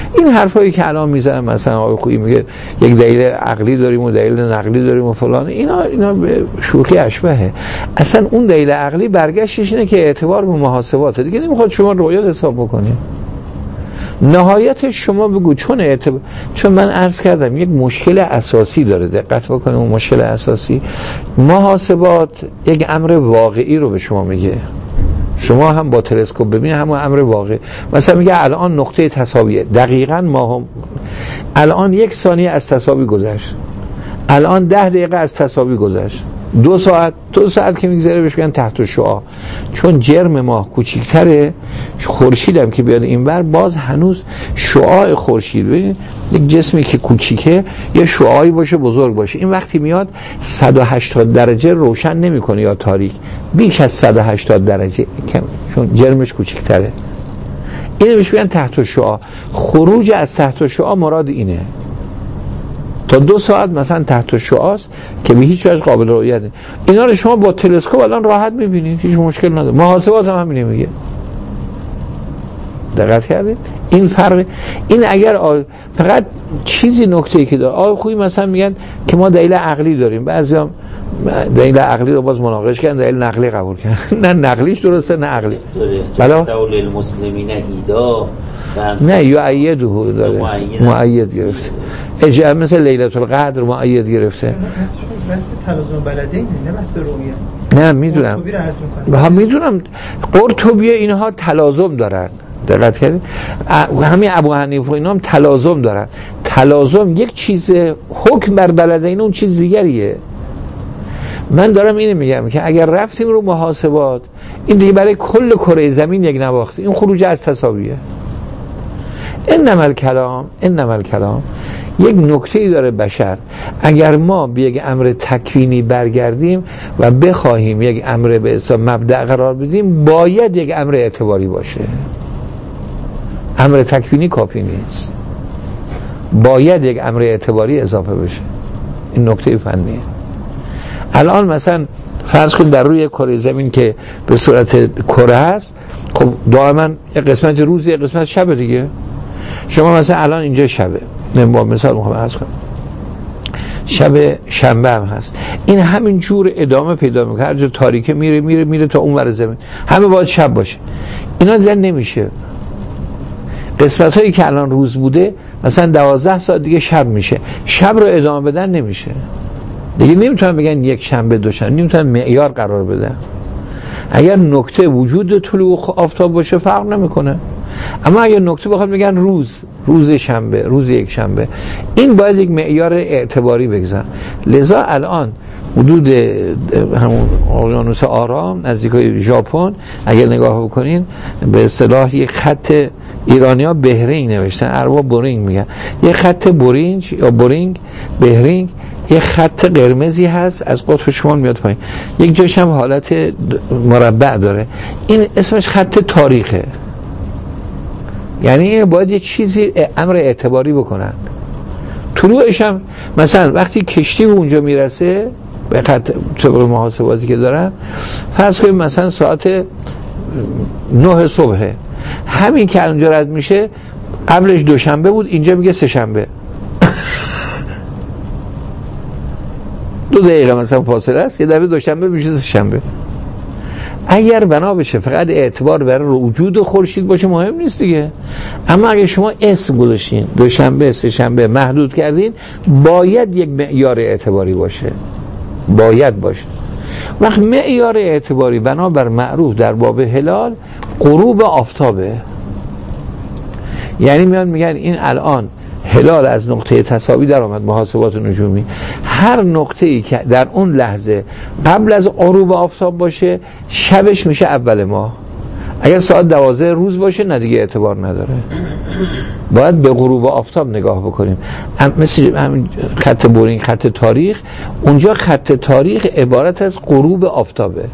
این حرفایی که الان میزنن مثلا آقای خویی میگه یک دلیل عقلی داریم و دلیل نقلی داریم و فلان، اینا به شوخی اشبهه. اصلا اون دلیل عقلی برگشتش اینه که اعتبار به محاسباته دیگه، نمیخواد شما رویات حساب بکنید. نهایتش شما بگو چون من عرض کردم یک مشکل اساسی داره، دقت بکنید اون مشکل اساسی محاسبات یک امر واقعی رو به شما میگه. شما هم با تلسکوپ ببینید همون امر واقعی، مثلا میگه الان نقطه تساویه، دقیقاً ما هم الان 1 ثانیه از تساوی گذشت، الان 10 دقیقه از تساوی گذشت، 2 ساعت که میگذره بهش میگن تحت الشعاع. چون جرم ماه کوچیک‌تره، خورشید هم که بیاد اینور باز هنوز شعاع خورشید، ببین یک جسمی که کوچیکه یه شعاعی باشه بزرگ باشه، این وقتی میاد 180 درجه روشن نمیکنه یا تاریک، بیش از 180 درجه چون جرمش کوچیک‌تره. اینو بهش میگن تحت الشعاع. خروج از تحت الشعاع مراد اینه. تا 2 ساعت مثلا تحت الشعاع است که به هیچ وجه قابل رؤیت نیست. اینا رو شما با تلسکوپ الان راحت میبینید، هیچ مشکل نداره. محاسبات هم همین میگه. دقت کردید؟ این فرق، این اگر فقط چیزی نکته‌ای که داره آقای خویی مثلا میگن که ما دلیل عقلی داریم، بعضیا دلیل عقلی رو باز مناقشه کردن، دلیل نقلی قبول کردن. نه نقلیش درسته نه عقلی. بله دول المسلمین ایدا نه یؤیده داره، مؤید گرفته. اجازه مثل لیلة القدر مؤید گرفته. بحث تلازم بلدین نه بحث رویه. نه میدونم. میدونم قرطبی اینها تلازم دارن. دقت کردید؟ همین ابو حنیفه و اینا هم تلازم دارن. تلازم یک چیز، حکم بر بلدین اون چیز دیگریه. من دارم اینو میگم که اگر رفتیم رو محاسبات، این دیگه برای کل کره زمین یک نواخته، این خروج از تساویه. انما الکلام یک نکته‌ای داره بشر، اگر ما به یک امر تکوینی برگردیم و بخواهیم یک امر به حساب مبدأ قرار بدیم، باید یک امر اعتباری باشه. امر تکوینی کافی نیست، باید یک امر اعتباری اضافه بشه. این نکته فنیه. الان مثلا فرض کن در روی کره زمین که به صورت کره هست، خب دائما یک قسمت روز یک قسمت شب دیگه. شما مثلا الان اینجا شبه، من با مثال میخوام عرض کنم، شب شنبه هم هست، این همین جور ادامه پیدا میکنه، هر جا تاریکه میره تا اون ور زمین، همه باید شب باشه. اینا دیگه نمیشه. قسمت هایی که الان روز بوده مثلا 12 ساعت دیگه شب میشه، شب رو ادامه بدن نمیشه دیگه. نمیتونن بگن یک شنبه دوشنبه، نمیتونن معیار قرار بدن. اگر نکته وجود طلوع آفتاب باشه فرق نمیکنه، اما اگر نکته بخواد بگن روز شنبه، روز یک شنبه، این باید یک معیار اعتباری بگذارن. لذا الان حدود همون اقیانوس آرام نزدیکای ژاپن اگر نگاه بکنین، به اصطلاح یک خط ایرانی‌ها بهرینگ نوشتن، عربا بورینگ میگن، یک خط بورینج یا بهرینگ، یک خط قرمزی هست از قطب شمال میاد پایین، یک جاش هم حالت مربع داره، این اسمش خط تاریخه. یعنی این باید یه چیزی امر اعتباری بکنن. طلوعش هم مثلا وقتی کشتی به اونجا میرسه، به خط طبق محاسباتی که دارن، فرض کنیم مثلا ساعت 9 صبح، همین که اونجا رد میشه قبلش دوشنبه بود، اینجا میگه سه شنبه. 2 دقیقه مثلا فاصله است، یه دفعه دوشنبه میشه سه شنبه. اگر بنا بشه فقط اعتبار برای وجود خورشید باشه مهم نیست دیگه. اما اگر شما اسم گذاشتین دوشنبه سه شنبه محدود کردین، باید یک معیار اعتباری باشه، باید باشه. وقت معیار اعتباری بنابر معروف در باب هلال غروب آفتابه. یعنی میگن این الان هلال از نقطه تساوی در آمد، محاسبات نجومی، هر نقطه‌ای که در اون لحظه قبل از غروب آفتاب باشه شبش میشه اول ماه. اگر ساعت 12 روز باشه نه دیگه اعتبار نداره، باید به غروب آفتاب نگاه بکنیم. مثل همین خط بورینگ، خط تاریخ، اونجا خط تاریخ عبارت از غروب آفتابه.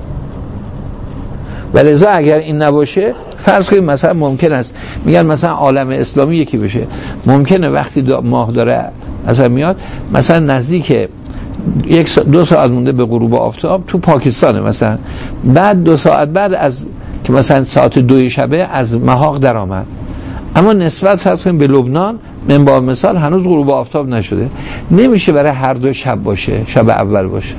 ولذا اگر این نباشه، فرض کنیم مثلا ممکن است میگن مثلا عالم اسلامی یکی بشه، ممکنه وقتی ماه داره مثلا میاد، مثلا نزدیک 1-2 ساعت مونده به غروب آفتاب تو پاکستان، مثلا بعد 2 ساعت بعد از که مثلا ساعت 2 شبه از محاق در آمد، اما نسبت فرض کنیم به لبنان من با مثال هنوز غروب آفتاب نشده، نمیشه برای هر دو شب باشه، شب اول باشه،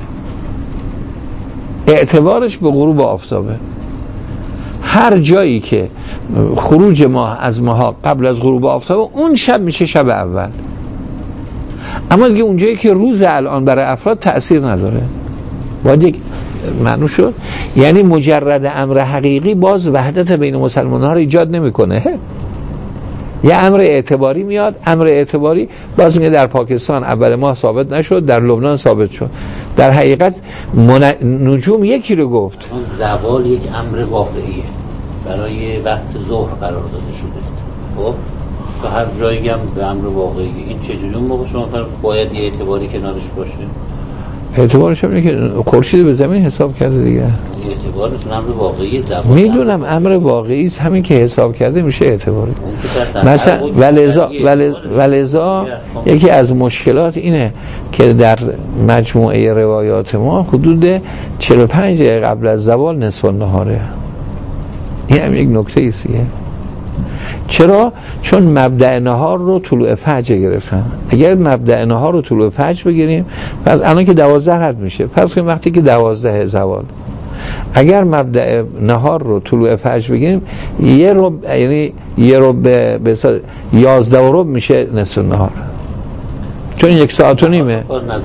اعتبارش به غروب آفتابه. هر جایی که خروج ماه از ماه قبل از غروب آفتاب اون شب میشه شب اول. اما دیگه اونجایی که روز الان برای افراد تأثیر نداره، باید یک معنی شد. یعنی مجرد امر حقیقی باز وحدت بین مسلمان ها رو ایجاد نمیکنه. یه امر اعتباری میاد، امر اعتباری باز میگه در پاکستان اول ماه ثابت نشد، در لبنان ثابت شد. در حقیقت نجوم یکی رو گفت. زوال یک امر واقعیه، برای وقت ظهر قرار داده شده. خب که هر جایی هم به امر واقعیه. این چجوری اون موقع شما باید یه اعتباری کنارش باشه؟ اعتبارش اینه که خورشید به زمین حساب کرده دیگه. اعتبارتون امر واقعی زوال. میدونم امر واقعی است، همین که حساب کرده میشه اعتباری. مثلا ولذا یکی از مشکلات اینه که در مجموعه روایات ما حدود 45 دقیقه قبل از زوال نصف النهاره. این هم یک نکته ایستیه. چرا؟ چون مبدأ نهار رو طلوع فجر گرفتن. اگر مبدأ نهار رو طلوع فجر بگیریم، پس الان که 12 رد میشه، پس کنیم وقتی که 12 زوال، اگر مبدأ نهار رو طلوع فجر بگیریم، یه ربع، یعنی یه ربع به 11 و ربع میشه نصف نهار، چون 1 ساعت و نیمه.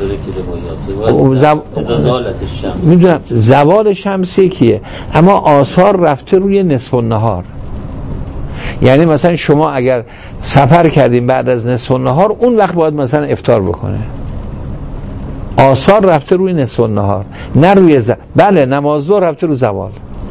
میدونم زوال شمس یکیه، اما آثار رفته روی نصف النهار. یعنی مثلا شما اگر سفر کردیم بعد از نصف النهار، اون وقت باید مثلا افطار بکنه. آثار رفته روی نصف النهار، نه روی بله نماز ظهر رفته رو زوال.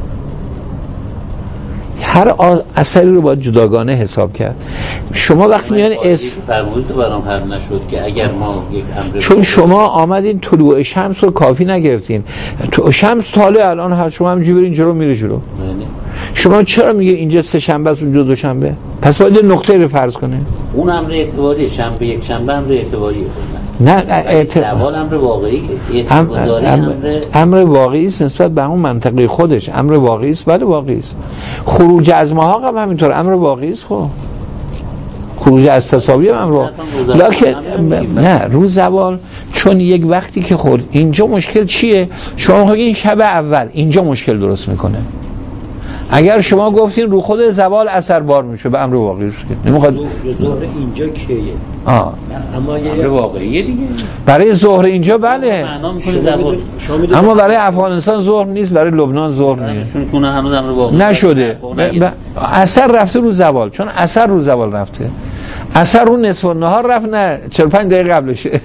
هر اثری رو باید جداگانه حساب کرد. شما وقتی میان فرمودید تو برام حل نشد که اگر ما یک امر، چون شما آمدین طلوع شمس رو کافی نگرفتین. تو شمس طالع الان هست، شما همینجوری برین جلو میره جلو. شما چرا میگین اینجا سه شنبه است اونجا دو شنبه؟ پس باید نقطه رو فرض کنه. اون امر اعتباریه، شنبه یک شنبه امر اعتباریه. نه زوال امر واقعی، امر واقعی است نسبت به اون منطقه خودش. امر واقعی است، بله واقعی است. خروج از ماه هم همینطور امر واقعی است. خب خروج از تساوی هم امر، لکن نه روز زوال، چون یک وقتی که خود اینجا مشکل چیه؟ شما میگین شب اول، اینجا مشکل درست میکنه. اگر شما گفتین رو خود زوال اثر بار میشه، به امر واقعی است. نمیخواد ظهر اینجا کیه؟ اما امر واقعیه دیگه. برای ظهر اینجا بله، اما برای افغانستان ظهر نیست، برای لبنان ظهر نیست، چون کنه هنوز امر واقعی نشده. اثر رفته رو زوال، چون اثر رو زوال رفته. اثر رو نصف النهار رفت، نه 45 دقیقه قبلشه.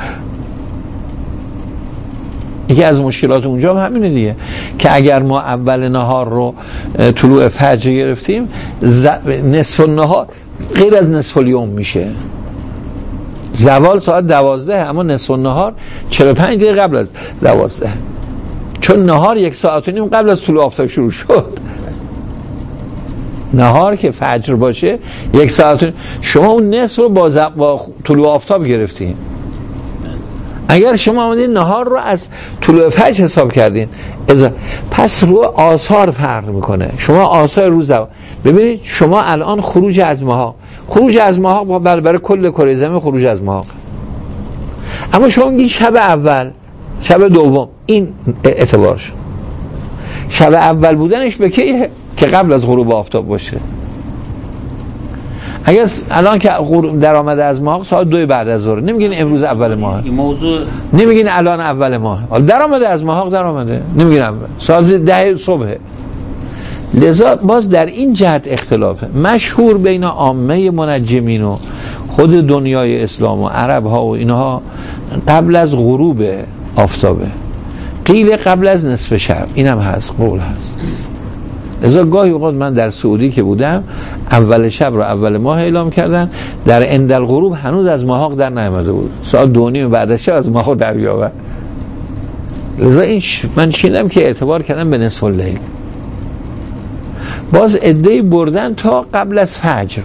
یکی از مشکلات اونجا هم همینه دیگه، که اگر ما اول نهار رو طلوع فجر گرفتیم، نصف النهار غیر از نصف الیوم میشه. زوال ساعت 12، اما نصف النهار 45 دقیقه قبل از 12، چون نهار 1 ساعت و نیم قبل از طلوع آفتاب شروع شد. نهار که فجر باشه 1 ساعت و نیم. شما اون نصف رو با طلوع آفتاب گرفتیم. اگر شما آمدین نهار رو از طلوع فجر حساب کردین، پس رو آثار فرق میکنه. شما آثار روز ببینید، شما الان خروج از ماه برای کل کره زمین خروج از ماه، اما شما میگید شب اول، شب دوم، این اعتبارش شب اول بودنش به کیه؟ که قبل از غروب آفتاب باشه. اگر الان که در آمده از ماه ساعت 2 بعد از ظهر، نمیگین امروز اول ماه، این موضوع نمیگین الان اول ماه، در آمده از ماه در آمده، نمیگین اول، ساعت 10 صبح. لذا باز در این جهت اختلافه. مشهور بین عامه منجمین و خود دنیای اسلام و عرب ها و اینها قبل از غروب آفتابه، قیل قبل از نصف شب، اینم هست، قول هست. لذا گاهی اوقات من در سعودی که بودم، اول شب رو اول ماه اعلام کردن، در اندل غروب هنوز از ماهاق در نیامده بود، ساعت 2:30 بعد از شب از ماهاق در بیاورد. لذا این من شنیدم که اعتبار کردن به نصف اللیل. باز عده‌ای بردن تا قبل از فجر،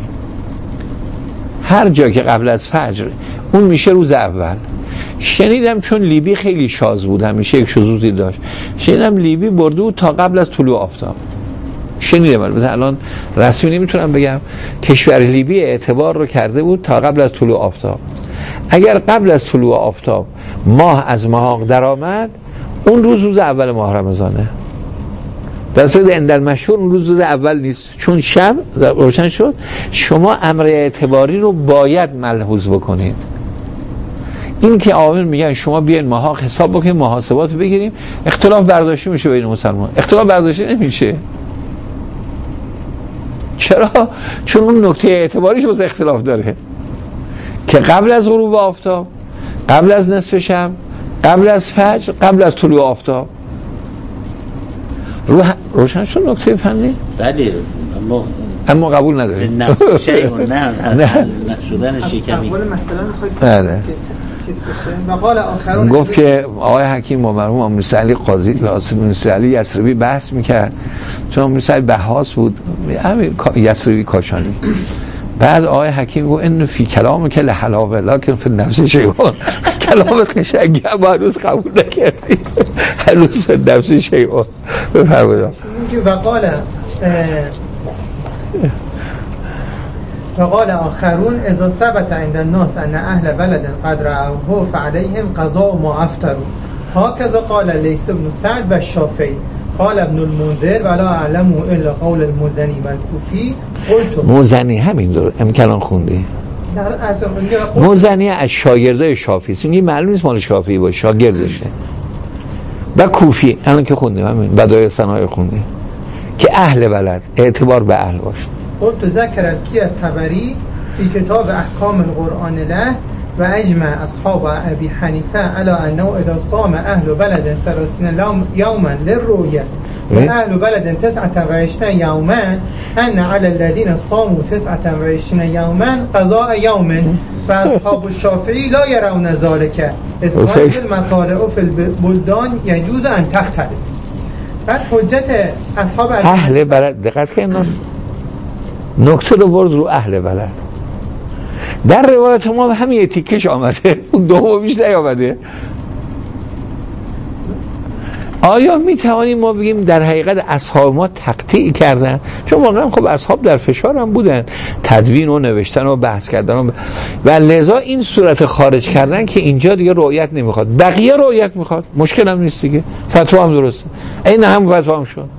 هر جا که قبل از فجر اون میشه روز اول. شنیدم چون لیبی خیلی شاذ بود، همیشه یک شذوذی داشت، شنیدم لیبی برده بود تا قبل از طلوع آفتاب. شنیدم، البته الان رسمی نمیتونم بگم. کشور لیبی اعتبار رو کرده بود تا قبل از طلوع آفتاب. اگر قبل از طلوع آفتاب ماه از محاق در آمد، اون روز اول ماه رمضانه. در صورت اندل مشهور اون روز اول نیست، چون شب روشن شد. شما امر اعتباری رو باید ملحوظ بکنید. این که آقایون میگن شما بیاین محاق حساب بکنید، محاسبات بگیریم، اختلاف برداشته میشه بین مسلمان. اختلاف برداشته نمیشه. چرا؟ چون اون نکته اعتباریش واسه اختلاف داره که قبل از غروب آفتاب، قبل از نصف شب، قبل از فجر، قبل از طلوع آفتاب. روشن شد نکته فنی؟ بله، اما قبول نداره. نه شدن شکمی. مثلا میخواید بله چیز بشه. وقال آخرون گفت که آقای حکیم با مرحوم امروز علی قاضی و امروز علی یسربی بحث میکرد، چون امروز علی بحاث بود، همین یسربی کاشانی. بعد آقای حکیم گفت این فی کلام که لحلاوه لکن فی نفس شیطان. کلامت قشنگه اما هنوز قبول نکردی، هنوز فی نفس شیطان. بفرمایید. وقال آخرون اذا ثبت عند الناس ان اهل بلد قد رأوه فعليهم قضاء ما افطروا. هكذا قال ليث بن سعد والشافعي. قال ابن المنذر ولا اعلم الا قول المزني والكوفي. قلت مزنی همین داره امکان خوندی. مزنی از شاگردای شافعی است. این معلوم نیست مال شافعی باشه، شاگردشه. و کوفی الان که خوندیم همین بدایع صنایع خوندیم که اهل بلد، اعتبار به اهل باشه. قلت ذكر الكي الطبري في كتاب احكام القرآن له واجمع اصحاب ابي حنيفه على انه اذا صام اهل بلد 30 يوما للرؤيا واهل بلد 29 يوما ان على الذين صاموا 29 يوما قضاء يوم واصحاب الشافعي لا يرون ذلك. اسماعيل المطالع في البلدان يجوز ان تختلف. بعد حجت اصحاب اهل بلد دقت کنید، نکته رو برد رو اهل بلد. در روایت ما همین تیکش آمده، اون دومیش نیامده. آیا می توانیم ما بگیم در حقیقت اصحاب ما تقطیع کردن؟ چون واقعا خب اصحاب در فشار هم بودن، تدوین و نوشتن و بحث کردن و لذا این صورت خارج کردن که اینجا دیگه رؤیت نمیخواد، بقیه رؤیت میخواد، مشکل هم نیست دیگه، فتوا هم درسته، این هم فتوا هم شد.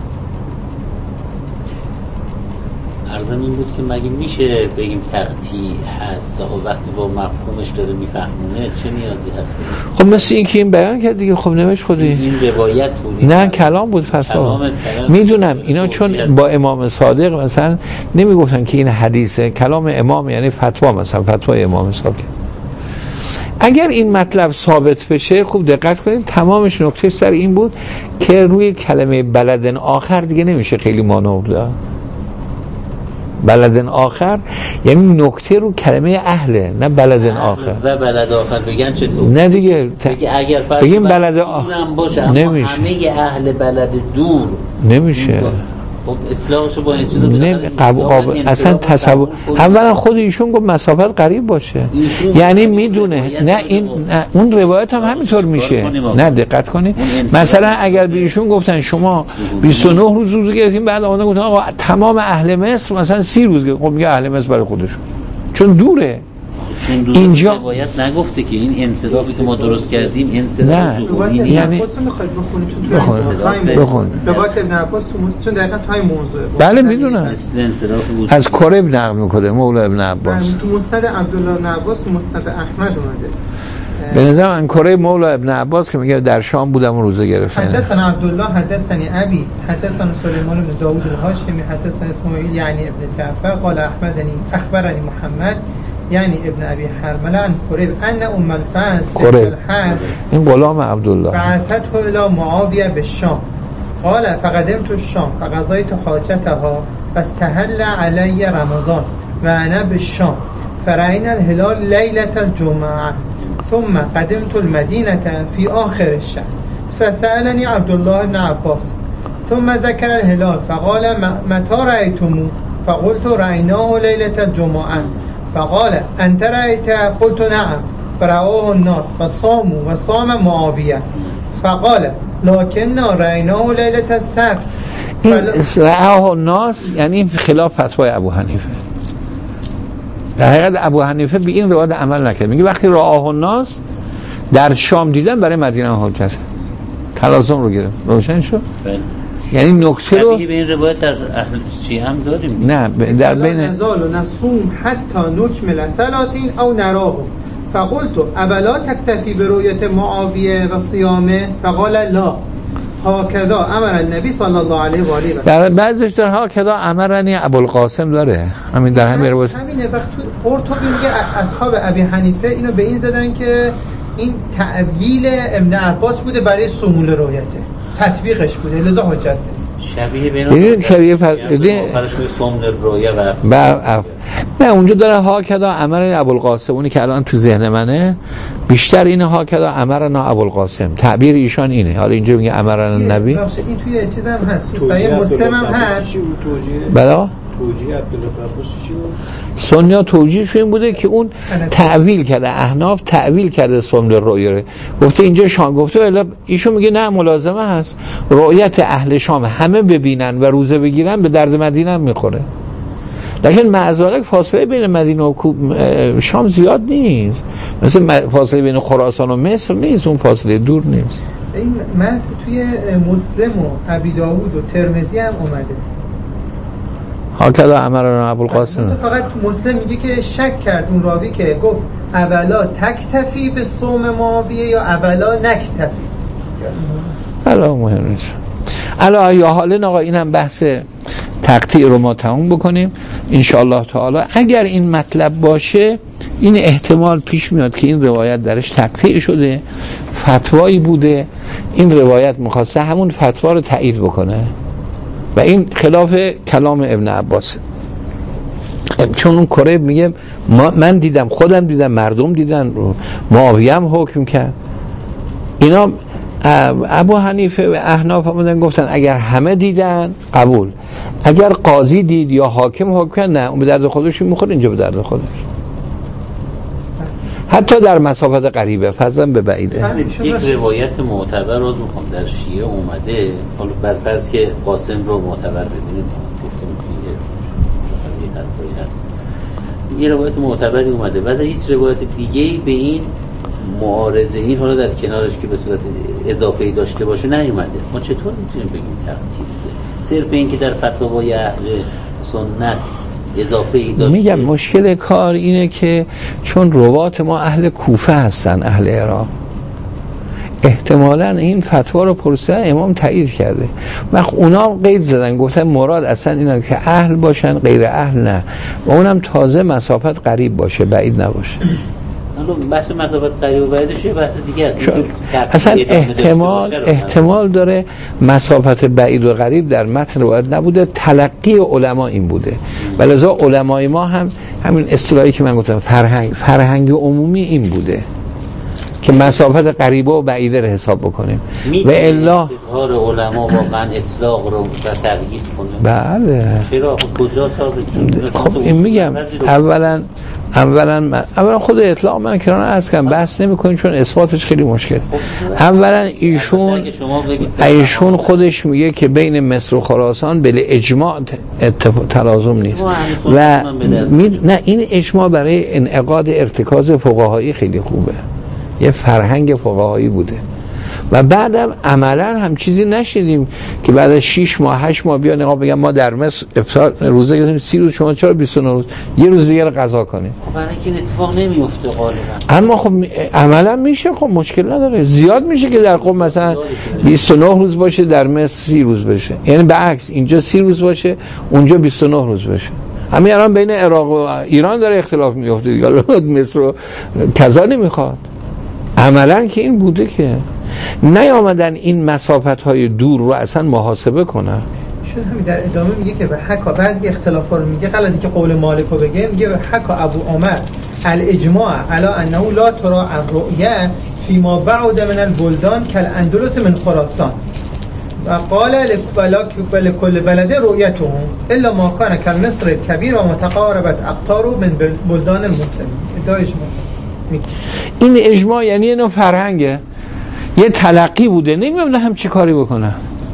عرضم این بود که مگه میشه بگیم تقطیع هست و وقتی با مفهومش داره میفهمونه چه نیازی هست بگیم؟ خب مثل این که این بیان کرد دیگه، خب نوشت خودی این روایت بود، نه کلام بود فتوا. میدونم اینا چون با امام صادق مثلا نمیگفتن که این حدیثه، کلام امام یعنی فتوا، مثلا فتوای امام صادق. اگر این مطلب ثابت بشه خوب دقت کنید، تمامش نکته سر این بود که روی کلمه بلدن آخر دیگه نمیشه خیلی مانور داد. بلدن آخر یعنی نکته رو کلمه اهله، نه بلدن آخر. و بلد آخر بگن چطور؟ نه دیگه اگر بگیم بلد آخر باشه اما نمیشه. همه اهل بلد دور نمیشه. خب اطلاعشو با این چیزا اصلا تصور اولا خود ایشون گفت مسافت قریب باشه، یعنی میدونه. نه این نه. اون روایت هم همینطور میشه. نه دقت کنید، مثلا اگر به ایشون گفتن شما 29 روز گرفتین، بعد آمدن گفتن آقا تمام اهل مصر مثلا 30 روز گرفتن، خب میگه اهل مصر برای خودشون چون دوره. اینجا روایت نگفته که این انصرافی که ما درست کردیم انصراف ظهورینی، یعنی میخواید بخونید چون روایت ابن عباس چون دقیقاً تای موضوع. بله میدونم از کرب نقل میکنه مولا ابن عباس، تو مسند عبدالله ابن عباس و مسند احمد اومده. به نظر من کرب مولا ابن عباس که میگه در شام بودم و روزه گرفتم. حدثنا عبدالله حدثني ابي حدثنا سليمان بن داوود الهاشمي حدثنا اسماعيل يعني ابن جعفر قال اخبرني محمد یعنی ابن ابی حرمله عن کرب ان ام الفضل کرب این غلام عبدالله بعثته الى معاویه بالشام قال فقدمت الشام فقضيت حاجتها فاستهل علي رمضان وانا بالشام فرأينا الهلال ليلة الجمعة ثم قدمت المدينة في آخر الشهر فسألني عبد الله بن عباس ثم ذكر الهلال فقال متى رأيتموه فقلت رأيناه ليلة الجمعة فقال أنت رأيت؟ قلت نعم فرآه الناس فصاموا وصام معاوية فقال لكننا رأيناه ليلة السبت. این رعاه الناس یعنی خلاف فتوای ابو حنیفه. در حقیقت ابو حنیفه به این روایت عمل نکرد. میگه وقتی رعاه الناس در شام دیدن برای مدینه حجت تلازم رو گرفت. روشن شد؟ یعنی نکته رو به این روایت در اهل شیعه هم داریم. نه در بین نزال و نصوم حتی نکمل ثلاثین او نراه فقلت اولا تکتفی به رؤیت معاویه و صیامه فقال لا هکذا امر النبی صلی الله علیه و آله و در بعضیش در هکذا امرنی ابوالقاسم داره. همین در همین روایت همینه. وقت قرطبی میگه اصحاب ابی حنیفه اینو به این زدن که این تعویل ابن عباس بوده برای سمول رؤیته، تطبیقش بوده، لذا حجت نیست. شبیه بین شبیه آخرش به سمول رؤیا و نه اونجا داره هاکدا امر ابوالقاسم. اونی که الان تو ذهن منه بیشتر اینه هاکدا امرنا ابوالقاسم، تعبیر ایشان اینه. حالا اینجا میگه امرنا النبی. این توی چیز هم هست، تو صحیح مسلم هم هست. بلا توجیه عبدالله عباس چی بود؟ سنیا توجیهش این بوده که اون تعویل کرده، احناف تعویل کرده سمل رؤیا. گفته اینجا شام، گفته الا ایشون میگه نه ملازمه هست رؤیت اهل شام همه ببینن و روزه بگیرن به درد مدینه هم میخوره. لیکن معذالک فاصله بین مدینه و شام زیاد نیست، مثل فاصله بین خراسان و مصر نیست، اون فاصله دور نیست. این متن توی مسلم و ابی داود و ترمذی هم اومده هاکذا امرنا ابوالقاسم. فقط مسلم میگه که شک کرد اون راوی که گفت اولا تکتفی به صوم معاویه یا اولا نکتفی. حالا مهم نیست. الا یا حالا آقا اینم بحث تقطیع رو ما تموم بکنیم ان شاء الله تعالی. اگر این مطلب باشه این احتمال پیش میاد که این روایت درش تقطیع شده، فتوایی بوده، این روایت می‌خواسته همون فتوا رو تایید بکنه و این خلاف کلام ابن عباس. چون اون کره میگه من دیدم، خودم دیدم، مردم دیدن، معاویه هم حکم کرد. اینا ابو حنیفه و احناف آمدن گفتن اگر همه دیدن قبول، اگر قاضی دید یا حاکم حکم کرد نه، اون به درد خودش میخوره، اینجا به درد خودش. حتی در مسافت قریبه فضلا به بعیده. یک روایت معتبر رو میخوام در شیعه اومده، حالا برفرض که قاسم رو معتبر بدونیم، گفتیم که یه حرفایی هست، یه روایت معتبری اومده بعد هیچ روایت دیگه‌ای به این معارضه این حالا در کنارش که به صورت اضافه‌ای داشته باشه نیومده. ما چطور میتونیم بگیم تقطیع بوده؟ صرف این که در فتاوای اهل سنت اضافه ای داشته. میگم مشکل کار اینه که چون روات ما اهل کوفه هستن، اهل عراق، احتمالاً این فتوا رو پرسیدن امام تایید کرده. وقت اونا قید زدن گفتن مراد اصلا اینه که اهل باشن غیر اهل نه، و اونم تازه مسافت قریب باشه بعید نباشه. بحث مسافت قریب و بعیدش یه بحث دیگه است. اصلا احتمال داره مسافت بعید و قریب در متن روایت نبوده، تلقی علما این بوده. ولذا علمای ما هم همین اصطلاحی که من گفتم فرهنگ عمومی این بوده که مسافت قریبه و بعیده رو حساب بکنیم. و الا اظهار علما واقعا اطلاق رو تقیید کنه. بله. چرا کجا ثابت؟ خب این میگم اولا خود اطلاق من کرانه عرض کنم بحث نمی کنیم چون اثباتش خیلی مشکل. اولا ایشون خودش میگه که بین مصر و خراسان بل اجماع تلازم نیست و نه، این اجماع برای انعقاد ارتکاز فقهایی خیلی خوبه، یه فرهنگ فقهایی بوده. و بعدم عملا هم چیزی نشدیم که بعد از 6 ماه 8 ماه بیان نقاب بگم ما در مصر افطار روزه گذاریم 30 روز، شما چرا 29 روز یه روز دیگه رو قضا کنیم؟ برای اینکه اتفاق نمیفته غالبا. اما خب عملا میشه، خب مشکل نداره. زیاد میشه که در قم مثلا 29 روز باشه در مصر 30 روز بشه، یعنی به عکس اینجا 30 روز باشه اونجا 29 روز بشه. همین الان بین عراق و ایران داره اختلاف میفته دیگه، مصر رو کذا نمیخواد. عملا که این بوده که نیامدن این مسافت های دور رو اصلا محاسبه کنن. شون همین در ادامه میگه که به حکا بعضی اختلافا رو میگه قبل از اینکه قول مالک رو بگه میگه به حکا ابو عمر الاجماع علی انه لا ترى الرؤیا فيما بعد من البلدان كالاندلس من خراسان و قال لكل بلد رؤيتهم الا ما كان كمصر الكبير ومتقاربت اقطاره من بلدان المسلمين. ادعایش این اجماع یعنی اینو فرهنگه، یه تلقی بوده، نمیدونم هم چی کاری بکنن.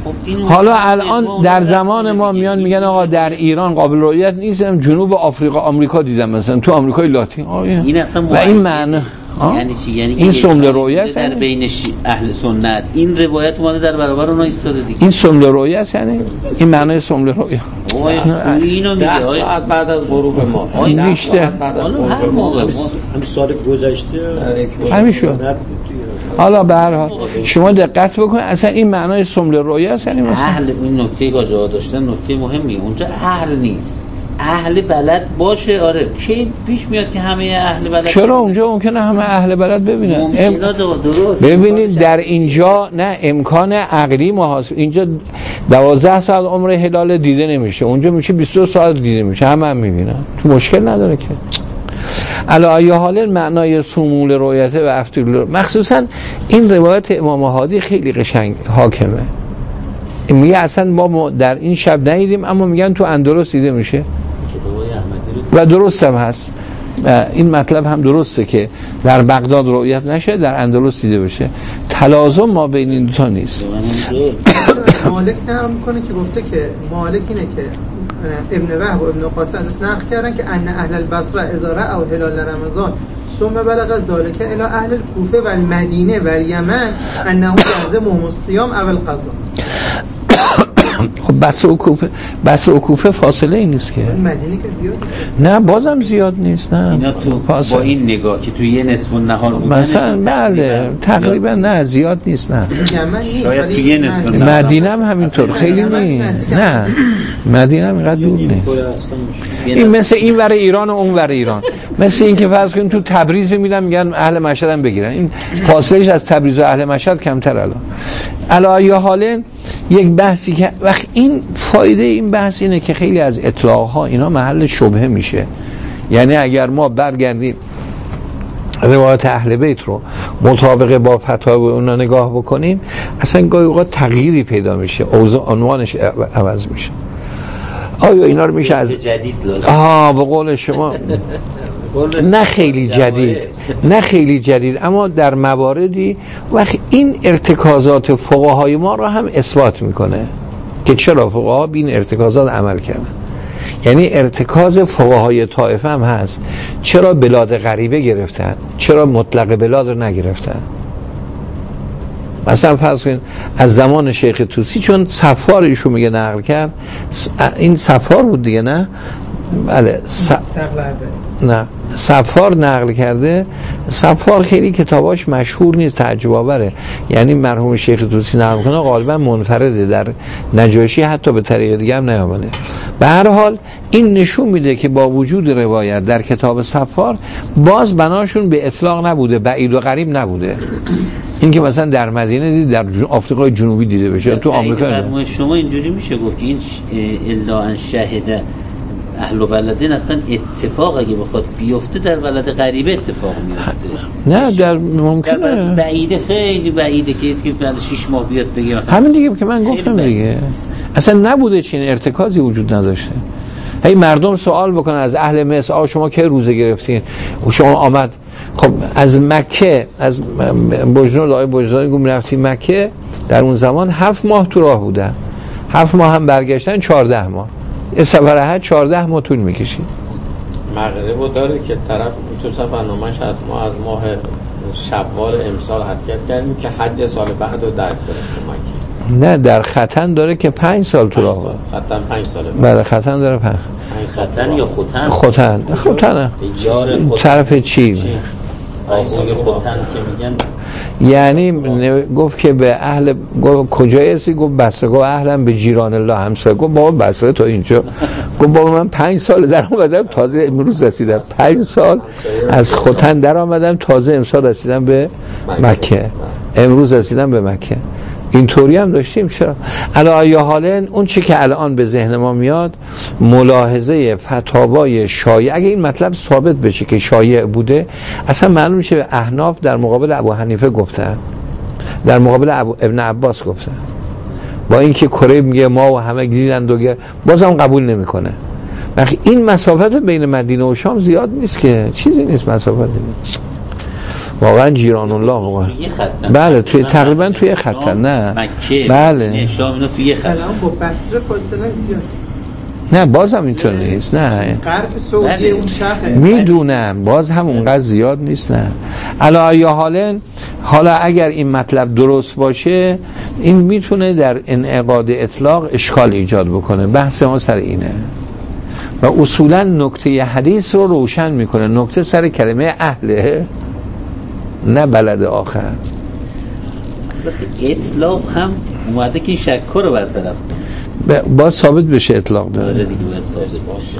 حالا الان در زمان ما میان میگن آقا در ایران قابل رؤیت نیست، جنوب آفریقا آمریکا دیدم، مثلا تو آمریکای لاتین این اصلا و این معنی یعنی چی؟ یعنی این سمل رؤیت در بین اهل سنت این روایت اومده در برابر اونها ایستاده دیگه. این سمل رؤیت یعنی این معنی سمل رؤیت اینو میگه 10 ساعت بعد از غروب ما این بیشتر هر موقع همین سال گذشته همین شد. حالا به هر حال شما دقت بکنید اصلا این معنای سمل رؤیت یعنی مثلا اهل این نکته که جا داشتن نکته مهمیه، اونجا اهل نیست، اهل بلد باشه. آره کی پیش میاد که همه اهل بلد؟ چرا اونجا ممکنه همه اهل بلد ببینن؟ درست ببینید در اینجا نه امکان عقلی محاسب، اینجا 12 ساعت عمر هلال دیده نمیشه، اونجا میشه 22 ساعت دیده میشه، همه میبینن، تو مشکل نداره که. علی حال معنای سمول رؤیت و افتول، مخصوصا این روایت امام هادی خیلی قشنگ حاکمه، میگه اصلا ما در این شب ندیدیم اما میگن تو اندلس دیده میشه و درست هم هست. این مطلب هم درسته که در بغداد رؤیت نشه، در اندلس دیده بشه. تلازم ما بین این دو تا نیست. مالک نقل میکنه که گفته که مالک اینه که ابن وهب و ابن قاسم ازش نقل کردن که ان اهل البصره اذا رأوا هلال رمضان ثم بلغ ذلك الى اهل الكوفه والمدینه والیمن انه يلزمهم الصيام او القضاء. خب بس و کوفه فاصله ای نیست که، مدینه که زیاد نه بازم زیاد نیست، نه اینا تو با این نگاه که تو یه نصف النهار بودن مثلا بله تقریبا نه زیاد نیست، نه شاید تو یه نصف مدینه هم همینطور خیلی نیست، نه مدینه هم اینقدر دور نیست. این مثل این ور ایران و اون ور ایران، مثل این که فرض کنیم تو تبریز میگن اهل مشهد هم بگیرن، این فاصلهش از تبریز و اهل مشهد کمتر. علی حال یک بحثی که وقت این فایده این بحث اینه که خیلی از اطلاق‌ها اینا محل شبهه میشه. یعنی اگر ما برگردیم روایت اهل بیت رو مطابق با فتاوی اونا نگاه بکنیم، اصلا گاهی اوقات تغییری پیدا میشه، اوضاع عنوانش عوض میشه. آیا اینا رو میشه از جدید به قول شما نه خیلی جدید اما در مواردی وقت این ارتکازات فقهای ما را هم اثبات میکنه که چرا فقها به این ارتکازات عمل کردن. یعنی ارتکاز فقهای طائفه هم هست، چرا بلاد غریبه گرفتن، چرا مطلق بلاد رو نگرفتن. مثلا فرض کنید از زمان شیخ طوسی، چون صفار ایشون میگه نقل کرد، این صفار بود دیگه، نه بله نه صفار نقل کرده. صفار خیلی کتاباش مشهور نیست، تعجب آوره. یعنی مرحوم شیخ طوسی نقل کنه غالبا منفرده، در نجاشی حتی به طریق دیگه هم نیامده. به هر حال این نشون میده که با وجود روایت در کتاب صفار باز بناشون به اطلاق نبوده، بعید و قریب نبوده. این که مثلا در مدینه دید، در آفریقای جنوبی دیده بشه، تو آمریکا شما اینجوری میشه گفت این الا ان شهد اهل بلدین اصلا اتفاق اگه بخواد بیفته در بلد غریبه اتفاق میفته. نه در ممکنه در بعیده، خیلی بعیده که بعد 6 ماه بیاد بگه مثلا همین دیگه که من گفتم دیگه اصلا نبوده، چین ارتکازی وجود نداشته. هی مردم سوال بکنن از اهل مصر شما کی روزه گرفتین و شما آمد خب از مکه از بجنورد آقای بجنوردی گفت رفتیم مکه، در اون زمان 7 ماه تو راه بودن، 7 ماه هم برگشتن 14 ماه، سفر حج 14 ماه طول میکشید. مغربو داره که طرف تو سفرنامه‌اش از ما از ماه شوال امسال حرکت کردیم که حج سال بعد رو درک کنیم. نه در ختن داره که 5 سال تو راه بود. ختن 5 ساله. بله ختن داره 5 ختن یا ختن؟ ختن طرف چی؟ آخوی ختن که میگن یعنی گفت که به اهل کجای هستی؟ گفت بصره. گفت اهلم به جیران الله همسایه. گفت بابا بصره تو اینجا؟ گفت بابا من 5 سال در اومدم تازه امروز رسیدم، 5 سال از ختن در آمدم تازه امسال رسیدم به مکه، امروز رسیدم به مکه. اینطوری هم داشتیم. چرا؟ علی حالن اون چی که الان به ذهن ما میاد ملاحظه فتاوای شایع، اگه این مطلب ثابت بشه که شایع بوده، اصلا معلوم میشه به احناف در مقابل ابو حنیفه گفتن، در مقابل ابن عباس گفتن، با اینکه کره میگه ما و همه دیدند و بازم قبول نمیکنه. وقتی این مسافت بین مدینه و شام زیاد نیست که، چیزی نیست مسافتی نیست. واقعا جیران الله واقعا. بله توی تقریبا توی خطن نه مکه بله شام اینا توی خطن با بصره فاصله زیاد نه باز هم اینطور نیست نه غرب سعودی اون شهر میدونم باز هم اونقدر زیاد نیست نه علی ای حالا اگر این مطلب درست باشه این میتونه در انعقاد اطلاق اشکال ایجاد بکنه. بحث ما سر اینه و اصولا نکته حدیث رو روشن میکنه. نکته سر کلمه اهله نه بلد آخر. اطلاق هم اومده که این شک رو برطرف کنه باز ثابت بشه اطلاق داره دیگه باید ثابت باشه.